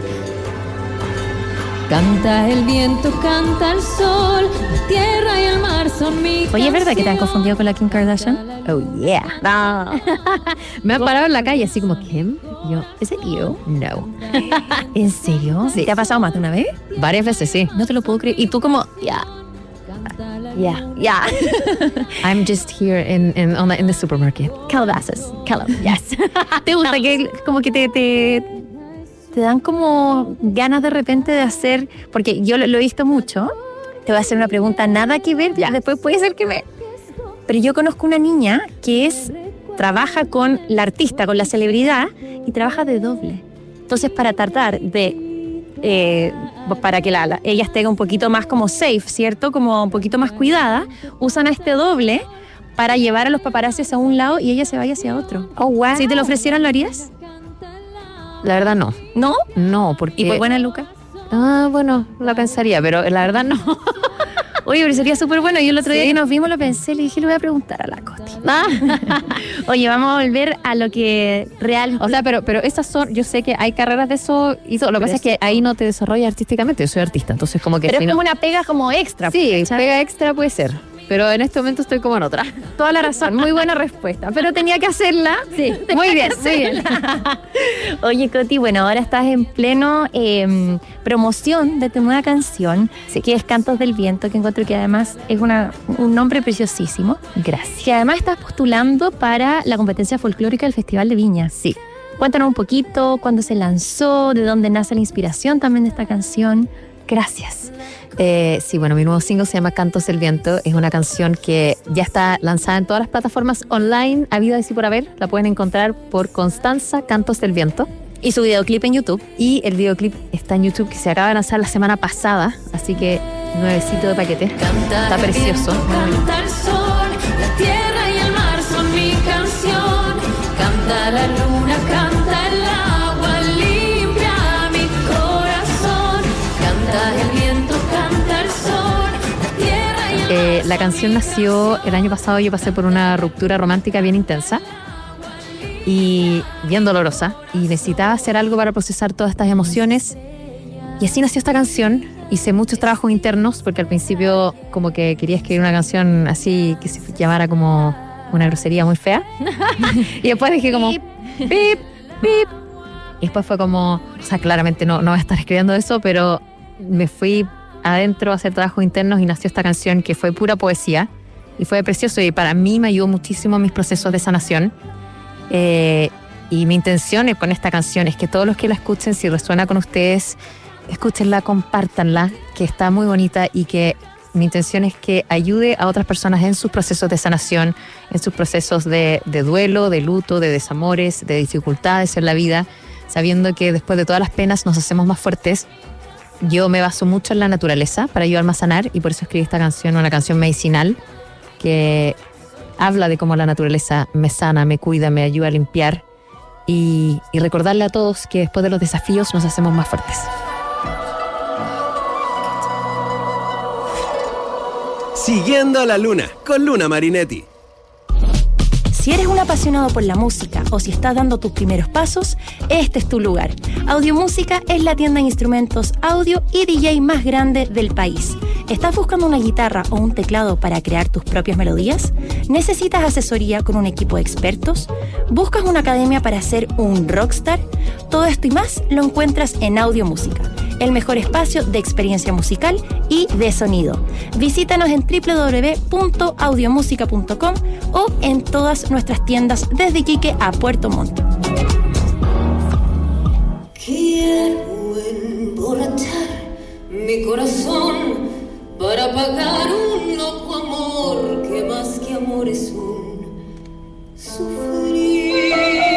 Speaker 10: Canta el viento, canta el sol, la tierra y el mar son mi canción.
Speaker 11: Oye, ¿es verdad que te han confundido con la Kim Kardashian?
Speaker 12: Oh, yeah. No. Me han parado en la calle así como, ¿Kim? Yo, ¿is it you? No.
Speaker 11: ¿En serio?
Speaker 12: Sí.
Speaker 11: ¿Te ha pasado más de una vez?
Speaker 12: Varias veces, sí.
Speaker 11: No te lo puedo creer. Y tú como,
Speaker 12: yeah. I'm just here in the supermarket.
Speaker 11: Calabazas. Yes. ¿Te gusta que como que te dan como ganas de repente de hacer? Porque yo lo he visto mucho. te voy a hacer una pregunta nada que ver, ya. Después puede ser que me... Pero yo conozco una niña que trabaja con la artista, con la celebridad, y trabaja de doble. Entonces, para tratar de... para que ella esté un poquito más como safe, ¿cierto? Como un poquito más cuidada, usan a este doble para llevar a los paparazzis a un lado y ella se vaya hacia otro.
Speaker 12: Oh, wow.
Speaker 11: Si te lo ofrecieran, ¿lo harías?
Speaker 12: La verdad no.
Speaker 11: ¿No?
Speaker 12: No, porque...
Speaker 11: ¿Y por buena Luca?
Speaker 12: Bueno, la pensaría, pero la verdad no.
Speaker 11: Oye, pero sería súper bueno. Yo el otro día que nos vimos lo pensé, le dije, le voy a preguntar a la Coti. Oye, vamos a volver a lo que real...
Speaker 12: O sea, pero esas son... Yo sé que hay carreras de eso y todo. Lo que pasa es que ahí no te desarrollas artísticamente. Yo soy artista, entonces como que...
Speaker 11: Pero es como una pega como extra.
Speaker 12: Sí, pega extra puede ser. Pero en este momento estoy como en otra.
Speaker 11: Toda la razón, muy buena respuesta. Pero tenía que hacerla. Sí, muy bien, muy bien. Oye, Coti, bueno, ahora estás en pleno promoción de tu nueva canción, que es Cantos del Viento, que encuentro que además es un nombre preciosísimo.
Speaker 12: Gracias.
Speaker 11: Que además estás postulando para la competencia folclórica del Festival de Viña.
Speaker 12: Sí.
Speaker 11: Cuéntanos un poquito, cuándo se lanzó, de dónde nace la inspiración también de esta canción.
Speaker 12: Gracias. Sí, bueno, mi nuevo single se llama Cantos del Viento. Es una canción que ya está lanzada en todas las plataformas online, habidas y por haber. La pueden encontrar por Constanza Cantos del Viento.
Speaker 11: Y su videoclip en YouTube.
Speaker 12: Y el videoclip está en YouTube, que se acaba de lanzar la semana pasada. Así que nuevecito de paquete. Está precioso.
Speaker 10: Canta el sol, la tierra y el mar son mi canción. Canta la luna, canta el agua, limpia mi corazón. Canta el viento, canta el sol, la tierra y el mar.
Speaker 12: La canción nació el año pasado. Yo pasé por una ruptura romántica bien intensa y bien dolorosa, y necesitaba hacer algo para procesar todas estas emociones, y así nació esta canción. Hice muchos trabajos internos porque al principio como que quería escribir una canción así que se llamara como una grosería muy fea y después dije como pip, pip, y después fue como, o sea, claramente no voy a estar escribiendo eso, pero me fui adentro a hacer trabajos internos y nació esta canción que fue pura poesía y fue precioso, y para mí me ayudó muchísimo en mis procesos de sanación. Y mi intención con esta canción es que todos los que la escuchen, si resuena con ustedes, escúchenla, compártanla, que está muy bonita, y que mi intención es que ayude a otras personas en sus procesos de sanación, en sus procesos de duelo, de luto, de desamores, de dificultades en la vida, sabiendo que después de todas las penas nos hacemos más fuertes. Yo me baso mucho en la naturaleza para ayudarme a sanar, y por eso escribí esta canción, una canción medicinal que habla de cómo la naturaleza me sana, me cuida, me ayuda a limpiar, y recordarle a todos que después de los desafíos nos hacemos más fuertes.
Speaker 9: Siguiendo a la Luna, con Luna Marinetti.
Speaker 11: Si eres un apasionado por la música o si estás dando tus primeros pasos, este es tu lugar. Audio Música es la tienda de instrumentos audio y DJ más grande del país. ¿Estás buscando una guitarra o un teclado para crear tus propias melodías? ¿Necesitas asesoría con un equipo de expertos? ¿Buscas una academia para ser un rockstar? Todo esto y más lo encuentras en Audio Música, el mejor espacio de experiencia musical y de sonido. Visítanos en www.audiomusica.com o en todas nuestras tiendas desde Iquique a Puerto Montt.
Speaker 10: Quiero emborrachar mi corazón para pagar un loco amor que más que amor es un sufrir.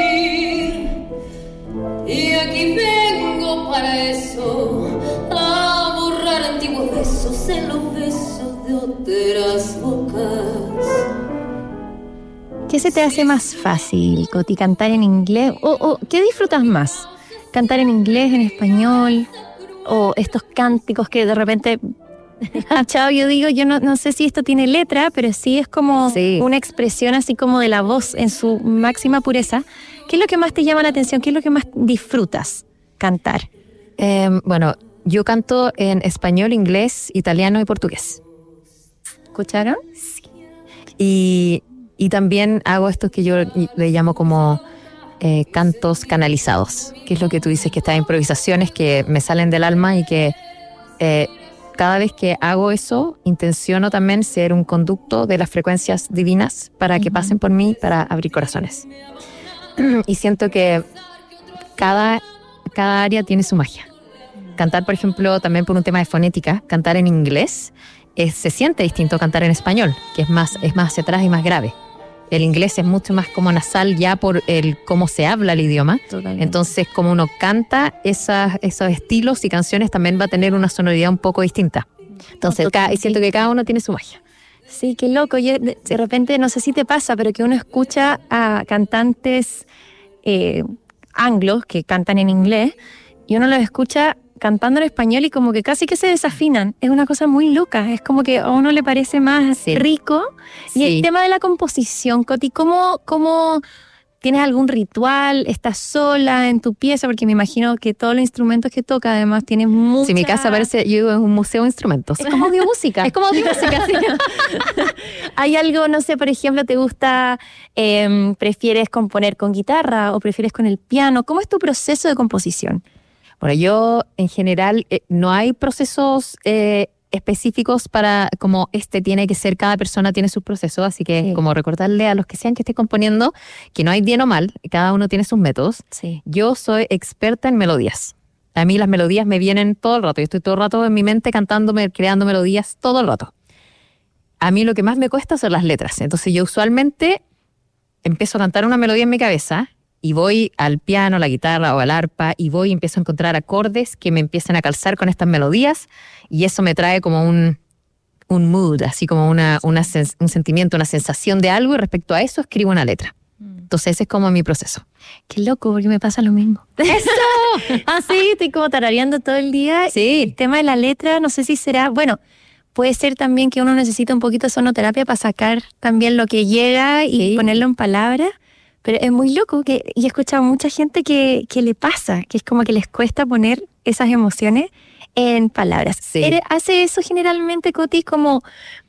Speaker 10: Y aquí vengo para eso, a borrar antiguos besos en los besos de otras bocas.
Speaker 11: ¿Qué se te hace más fácil, Coti? ¿Cantar en inglés? ¿O qué disfrutas más? ¿Cantar en inglés, en español? ¿O estos cánticos que de repente... Chao, yo digo, yo no sé si esto tiene letra, pero sí es como una expresión así como de la voz en su máxima pureza. ¿Qué es lo que más te llama la atención? ¿Qué es lo que más disfrutas cantar?
Speaker 12: Bueno, yo canto en español, inglés, italiano y portugués.
Speaker 11: ¿Escucharon?
Speaker 12: Sí. Y también hago esto que yo le llamo como cantos canalizados, que es lo que tú dices, que estas improvisaciones que me salen del alma y que cada vez que hago eso, intenciono también ser un conducto de las frecuencias divinas para que pasen por mí, para abrir corazones. Y siento que cada área tiene su magia. cantar, por ejemplo, también por un tema de fonética, cantar en inglés se siente distinto a cantar en español, que es más hacia atrás y más grave. El inglés es mucho más como nasal ya por el cómo se habla el idioma. Totalmente. Entonces, como uno canta esos estilos y canciones, también va a tener una sonoridad un poco distinta. Entonces, siento que cada uno tiene su magia.
Speaker 11: Sí, qué loco. Yo, de repente, no sé si te pasa, pero que uno escucha a cantantes anglos que cantan en inglés y uno los escucha cantando en español y como que casi que se desafinan. Es una cosa muy loca. Es como que a uno le parece más rico.
Speaker 12: Sí.
Speaker 11: Y el tema de la composición, Coti, ¿cómo tienes algún ritual? ¿Estás sola en tu pieza? Porque me imagino que todos los instrumentos que toca además tienen mucha...
Speaker 12: Sí, mi casa parece, yo vivo en un museo de instrumentos.
Speaker 11: Es como audiomúsica.
Speaker 12: Es como audiomúsica, sí.
Speaker 11: ¿Hay algo, no sé, por ejemplo, te gusta, prefieres componer con guitarra o prefieres con el piano? ¿Cómo es tu proceso de composición?
Speaker 12: Bueno, yo en general no hay procesos específicos para como tiene que ser, cada persona tiene su proceso, así que como recordarle a los que sean que estén componiendo que no hay bien o mal, cada uno tiene sus métodos.
Speaker 11: Sí.
Speaker 12: Yo soy experta en melodías. A mí las melodías me vienen todo el rato, yo estoy todo el rato en mi mente cantándome, creando melodías todo el rato. A mí lo que más me cuesta son las letras, entonces yo usualmente empiezo a cantar una melodía en mi cabeza y voy al piano, a la guitarra o al arpa y empiezo a encontrar acordes que me empiecen a calzar con estas melodías y eso me trae como un mood, así como un sentimiento, una sensación de algo y respecto a eso escribo una letra. Entonces ese es como mi proceso.
Speaker 11: Qué loco, porque me pasa lo mismo.
Speaker 12: ¡Eso!
Speaker 11: Sí, estoy como tarareando todo el día.
Speaker 12: Sí.
Speaker 11: El tema de la letra, no sé si será... Bueno, puede ser también que uno necesita un poquito de sonoterapia para sacar también lo que llega y ponerlo en palabras. Pero es muy loco y he escuchado a mucha gente que le pasa, que es como que les cuesta poner esas emociones en palabras.
Speaker 12: Sí.
Speaker 11: ¿Hace eso generalmente, Coti, como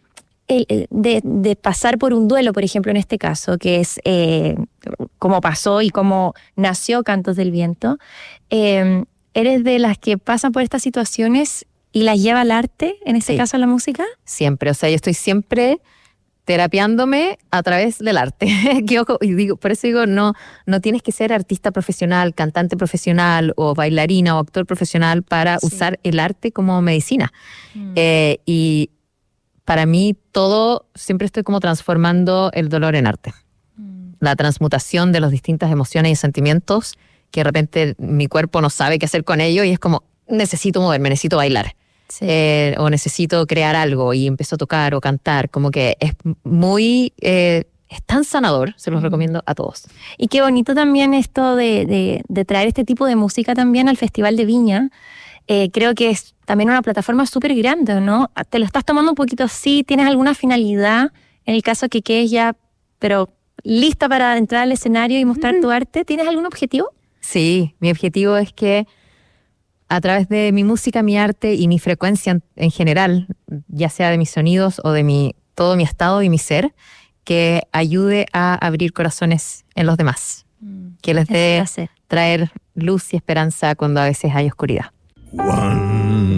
Speaker 11: de pasar por un duelo, por ejemplo, en este caso, que es cómo pasó y cómo nació Cantos del Viento? ¿Eres de las que pasan por estas situaciones y las lleva al arte, en este caso a la música?
Speaker 12: Siempre, o sea, yo estoy siempre terapiándome a través del arte. Por eso digo, no tienes que ser artista profesional, cantante profesional o bailarina o actor profesional para usar el arte como medicina. Y para mí todo, siempre estoy como transformando el dolor en arte. La transmutación de las distintas emociones y sentimientos que de repente mi cuerpo no sabe qué hacer con ello y es como, necesito moverme, necesito bailar. Sí. O necesito crear algo y empiezo a tocar o cantar, como que es muy es tan sanador, se los recomiendo a todos.
Speaker 11: Y qué bonito también esto de traer este tipo de música también al Festival de Viña. Creo que es también una plataforma súper grande, ¿no? ¿Te lo estás tomando un poquito así? ¿Tienes alguna finalidad en el caso que quedes ya, pero lista para entrar al escenario y mostrar tu arte? ¿Tienes algún objetivo?
Speaker 12: Sí, mi objetivo es que a través de mi música, mi arte y mi frecuencia en general, ya sea de mis sonidos o de todo mi estado y mi ser, que ayude a abrir corazones en los demás, que les dé traer luz y esperanza cuando a veces hay oscuridad.
Speaker 13: 1,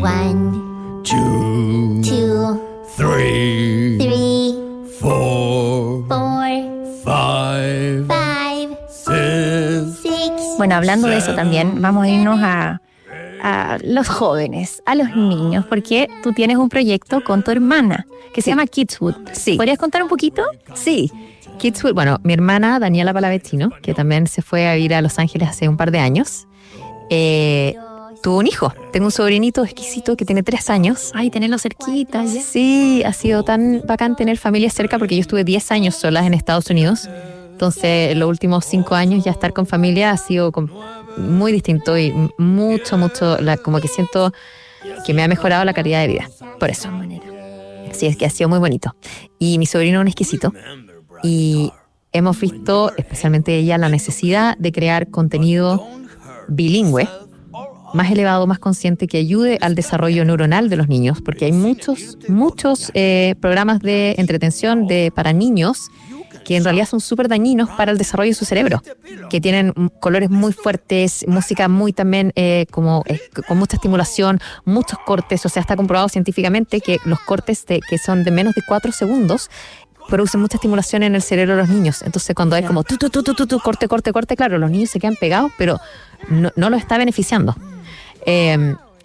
Speaker 13: 2, 3, 4, 5, 6.
Speaker 11: Bueno, hablando de eso también, vamos a irnos a los jóvenes, a los niños, porque tú tienes un proyecto con tu hermana que se llama Kidswood.
Speaker 12: Sí.
Speaker 11: ¿Podrías contar un poquito?
Speaker 12: Sí. Kidswood, bueno, mi hermana Daniela Palavecino, que también se fue a vivir a Los Ángeles hace un par de años, tuvo un hijo. Tengo un sobrinito exquisito que tiene 3 años.
Speaker 11: Ay, tenerlo cerquita. ¿Ya?
Speaker 12: Sí, ha sido tan bacán tener familia cerca porque yo estuve 10 años sola en Estados Unidos. Entonces, en los últimos 5 años ya estar con familia ha sido muy distinto y mucho, como que siento que me ha mejorado la calidad de vida. Por eso. Sí, es que ha sido muy bonito. Y mi sobrino es un exquisito. Y hemos visto, especialmente ella, la necesidad de crear contenido bilingüe, más elevado, más consciente, que ayude al desarrollo neuronal de los niños, porque hay muchos programas de entretención para niños que en realidad son súper dañinos para el desarrollo de su cerebro, que tienen colores muy fuertes, música muy también con mucha estimulación, muchos cortes. O sea, está comprobado científicamente que los cortes que son de menos de 4 segundos producen mucha estimulación en el cerebro de los niños. Entonces cuando hay como corte, claro, los niños se quedan pegados, pero no los está beneficiando.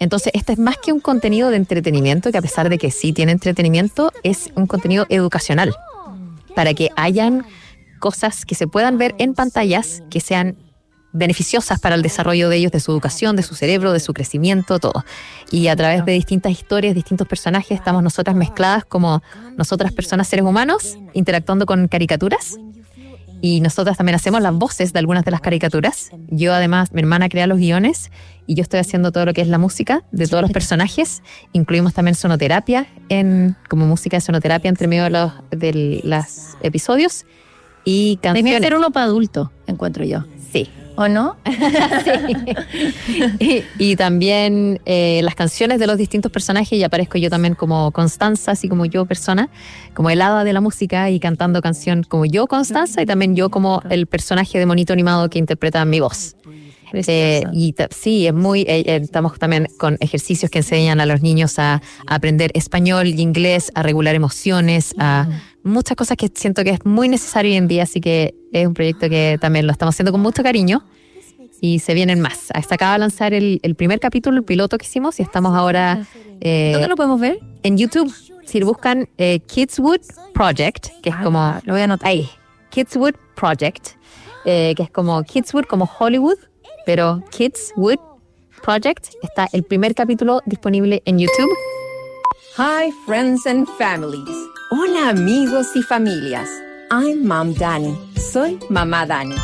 Speaker 12: Entonces, este es más que un contenido de entretenimiento, que a pesar de que sí tiene entretenimiento, es un contenido educacional, para que hayan cosas que se puedan ver en pantallas que sean beneficiosas para el desarrollo de ellos, de su educación, de su cerebro, de su crecimiento, todo. Y a través de distintas historias, distintos personajes, estamos nosotras mezcladas como nosotras personas, seres humanos, interactuando con caricaturas. Y nosotras también hacemos las voces de algunas de las caricaturas. Yo además, mi hermana crea los guiones y yo estoy haciendo todo lo que es la música de todos los personajes. Incluimos también sonoterapia, como música de sonoterapia entre medio de los episodios. Y canciones.
Speaker 11: Tenía que ser uno para adulto, encuentro yo.
Speaker 12: Sí.
Speaker 11: ¿O no?
Speaker 12: Sí. Y también las canciones de los distintos personajes, y aparezco yo también como Constanza, así como yo persona, como el hada de la música, y cantando canción como yo Constanza, y también yo como el personaje de monito animado que interpreta mi voz. Sí, es muy estamos también con ejercicios que enseñan a los niños a aprender español y inglés, a regular emociones, a muchas cosas que siento que es muy necesario hoy en día, así que es un proyecto que también lo estamos haciendo con mucho cariño y se vienen más. Se acaba de lanzar el primer capítulo, el piloto que hicimos, y estamos ahora
Speaker 11: ¿dónde lo podemos ver?
Speaker 12: En YouTube. Si buscan Kidswood Project, que es como
Speaker 11: lo voy a anotar
Speaker 12: ahí, Kidswood Project, que es como Kidswood, como Hollywood, pero Kidswood Project. Está el primer capítulo disponible en YouTube.
Speaker 14: Hi, friends and families. Hola, amigos y familias. I'm Mom Dani. Soy Mamá Dani.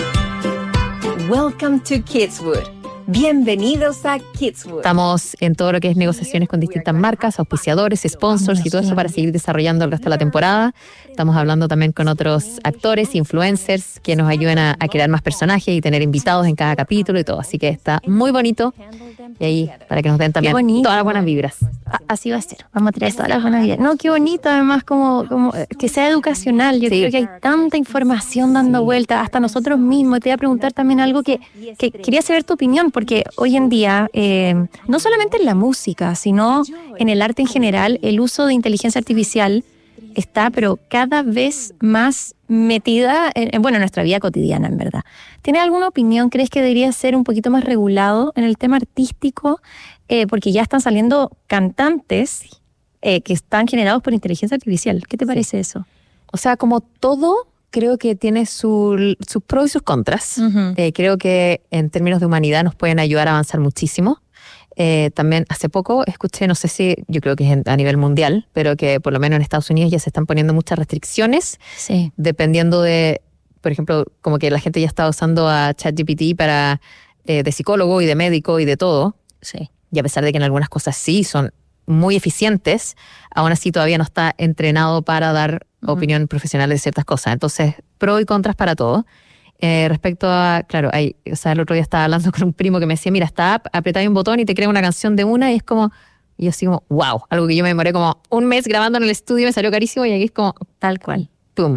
Speaker 14: Welcome to Kidswood. Bienvenidos a Kidswood.
Speaker 12: Estamos en todo lo que es negociaciones con distintas marcas, auspiciadores, sponsors y todo eso para seguir desarrollando el resto de la temporada. Estamos hablando también con otros actores, influencers, que nos ayuden a crear más personajes y tener invitados en cada capítulo y todo. Así que está muy bonito. Y ahí, para que nos den también todas las buenas vibras.
Speaker 11: Así va a ser. Vamos a traer todas las buenas vibras. No, qué bonito, además, como que sea educacional. Yo creo que hay tanta información dando vuelta, hasta nosotros mismos. Te voy a preguntar también algo que quería saber tu opinión, porque hoy en día, no solamente en la música, sino en el arte en general, el uso de inteligencia artificial está, pero cada vez más metida en nuestra vida cotidiana, en verdad. ¿Tienes alguna opinión? ¿Crees que debería ser un poquito más regulado en el tema artístico? Porque ya están saliendo cantantes que están generados por inteligencia artificial. ¿Qué te parece eso?
Speaker 12: O sea, como todo, creo que tiene sus pros y sus contras. Uh-huh. Creo que en términos de humanidad nos pueden ayudar a avanzar muchísimo. También hace poco escuché, no sé si, yo creo que es a nivel mundial, pero que por lo menos en Estados Unidos ya se están poniendo muchas restricciones,
Speaker 11: sí,
Speaker 12: dependiendo de, por ejemplo, como que la gente ya está usando a ChatGPT para de psicólogo y de médico y de todo.
Speaker 11: Sí.
Speaker 12: Y a pesar de que en algunas cosas sí son muy eficientes, aún así todavía no está entrenado para dar opinión profesional de ciertas cosas. Entonces, pros y contras para todo. Respecto a, claro, el otro día estaba hablando con un primo que me decía, mira, esta app, apretáis un botón y te crea una canción de una, y es como, y yo así como, wow, algo que yo me demoré como un mes grabando en el estudio, me salió carísimo, y aquí es como,
Speaker 11: tal cual,
Speaker 12: pum.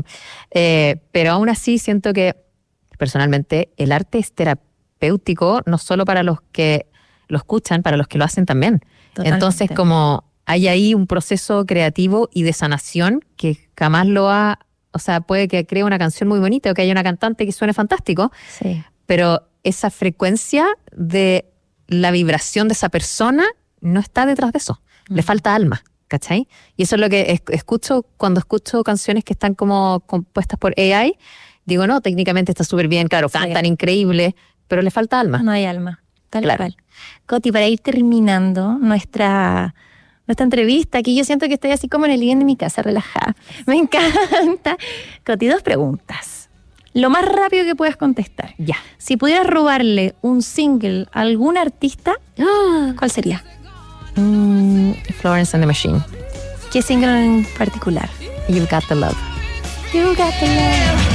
Speaker 12: Pero aún así siento que, personalmente, el arte es terapéutico, no solo para los que lo escuchan, para los que lo hacen también.
Speaker 11: Totalmente.
Speaker 12: Entonces, como hay ahí un proceso creativo y de sanación que jamás lo ha... O sea, puede que cree una canción muy bonita o que haya una cantante que suene fantástico,
Speaker 11: sí,
Speaker 12: pero esa frecuencia de la vibración de esa persona no está detrás de eso. Le falta alma, ¿cachai? Y eso es lo que escucho cuando escucho canciones que están como compuestas por AI. Digo, no, técnicamente está súper bien, claro, cantan increíble, pero le falta alma.
Speaker 11: No hay alma, tal cual. Coti, para ir terminando nuestra entrevista, aquí yo siento que estoy así como en el living de mi casa, relajada. Me encanta. Coti, 2 preguntas. Lo más rápido que puedas contestar.
Speaker 12: Ya.
Speaker 11: Si pudieras robarle un single a algún artista, ¿cuál sería?
Speaker 12: Florence and the Machine.
Speaker 11: ¿Qué single en particular?
Speaker 12: You've Got the Love.
Speaker 11: You got the love.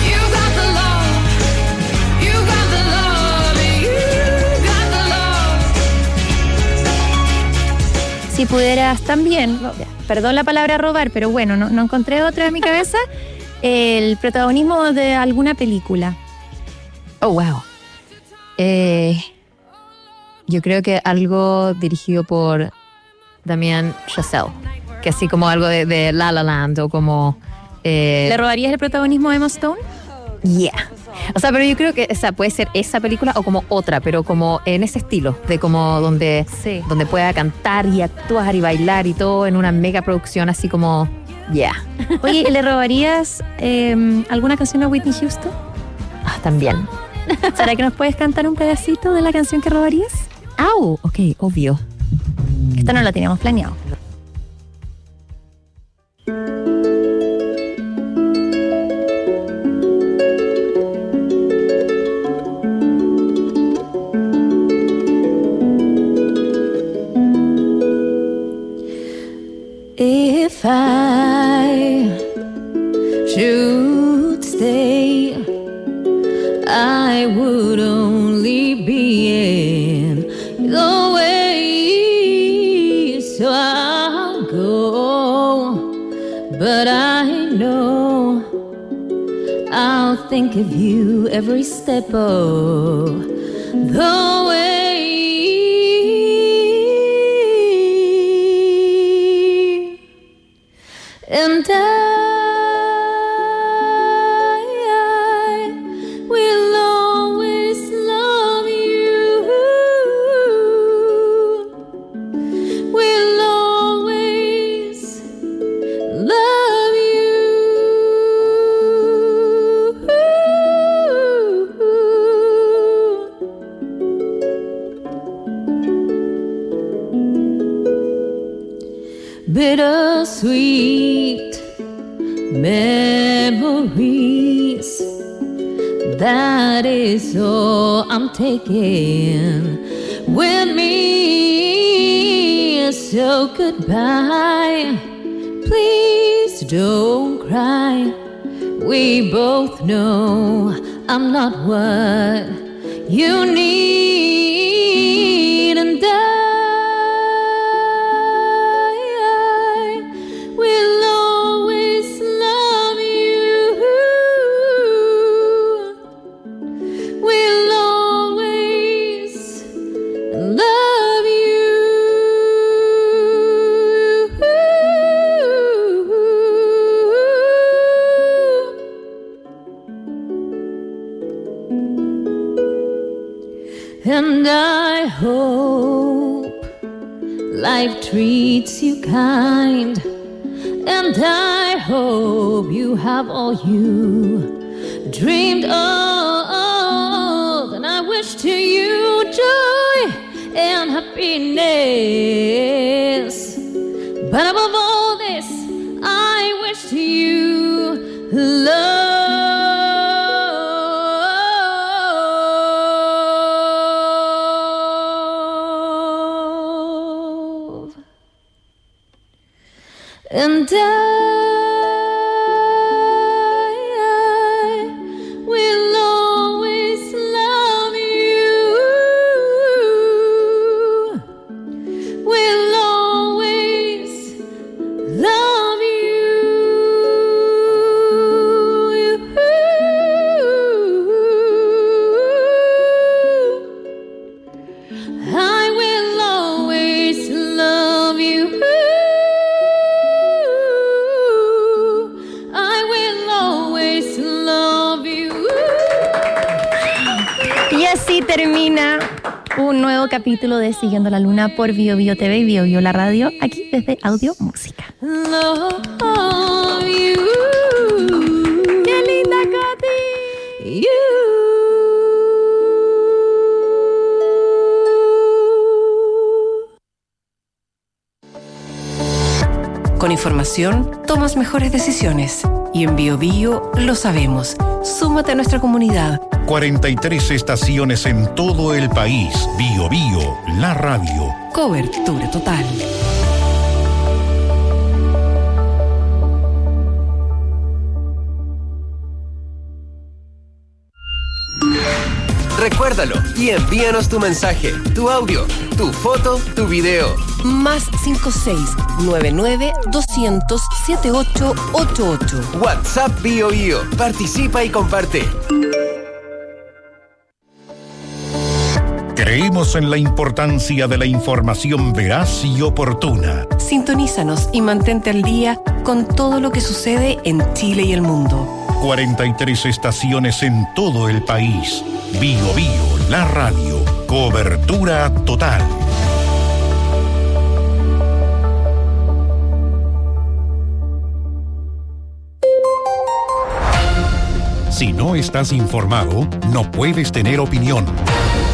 Speaker 11: Si pudieras también, perdón la palabra robar, pero bueno, no encontré otra en mi cabeza, el protagonismo de alguna película.
Speaker 12: Oh, wow. Yo creo que algo dirigido por Damien Chazelle, que así como algo de La La Land o como...
Speaker 11: ¿Le robarías el protagonismo a Emma Stone?
Speaker 12: Yeah. O sea, pero yo creo que puede ser esa película o como otra, pero como en ese estilo, de como donde pueda cantar y actuar y bailar y todo en una mega producción así como,
Speaker 11: Oye, ¿le robarías alguna canción a Whitney Houston?
Speaker 12: También.
Speaker 11: ¿Será que nos puedes cantar un pedacito de la canción que robarías?
Speaker 12: Ok, obvio.
Speaker 11: Esta no la teníamos planeado.
Speaker 10: If I should stay, I would only be in the way, so I'll go. But I know I'll think of you every step of the way. And I will always love you. Will always love you. Bittersweet memories, that is all I'm taking with me. So goodbye, please don't cry. We both know I'm not what you need, and I will always love you. Will always love you. And I hope life treats you kind, and I hope you have all you dreamed of, and I wish to you joy and happiness. But above all this, I wish to you love. And I will always love you. Will always love you. I will always love you.
Speaker 11: Y así termina un nuevo capítulo de Siguiendo la Luna por Bio Bio TV y Bio Bio la radio, aquí desde Audio Música.
Speaker 10: Love you.
Speaker 11: ¡Qué linda, Katy!
Speaker 3: Con información tomas mejores decisiones. Y en Bio Bio lo sabemos. Súmate a nuestra comunidad.
Speaker 8: 43 estaciones en todo el país. Bio Bio, la radio.
Speaker 3: Cobertura total.
Speaker 9: Recuérdalo y envíanos tu mensaje, tu audio, tu foto, tu video.
Speaker 3: Más 56-99-200-7888.
Speaker 9: WhatsApp Bio Bio. Participa y comparte.
Speaker 8: Creemos en la importancia de la información veraz y oportuna.
Speaker 3: Sintonízanos y mantente al día con todo lo que sucede en Chile y el mundo.
Speaker 8: 43 estaciones en todo el país. Bio Bio, la radio. Cobertura total. Si no estás informado, no puedes tener opinión.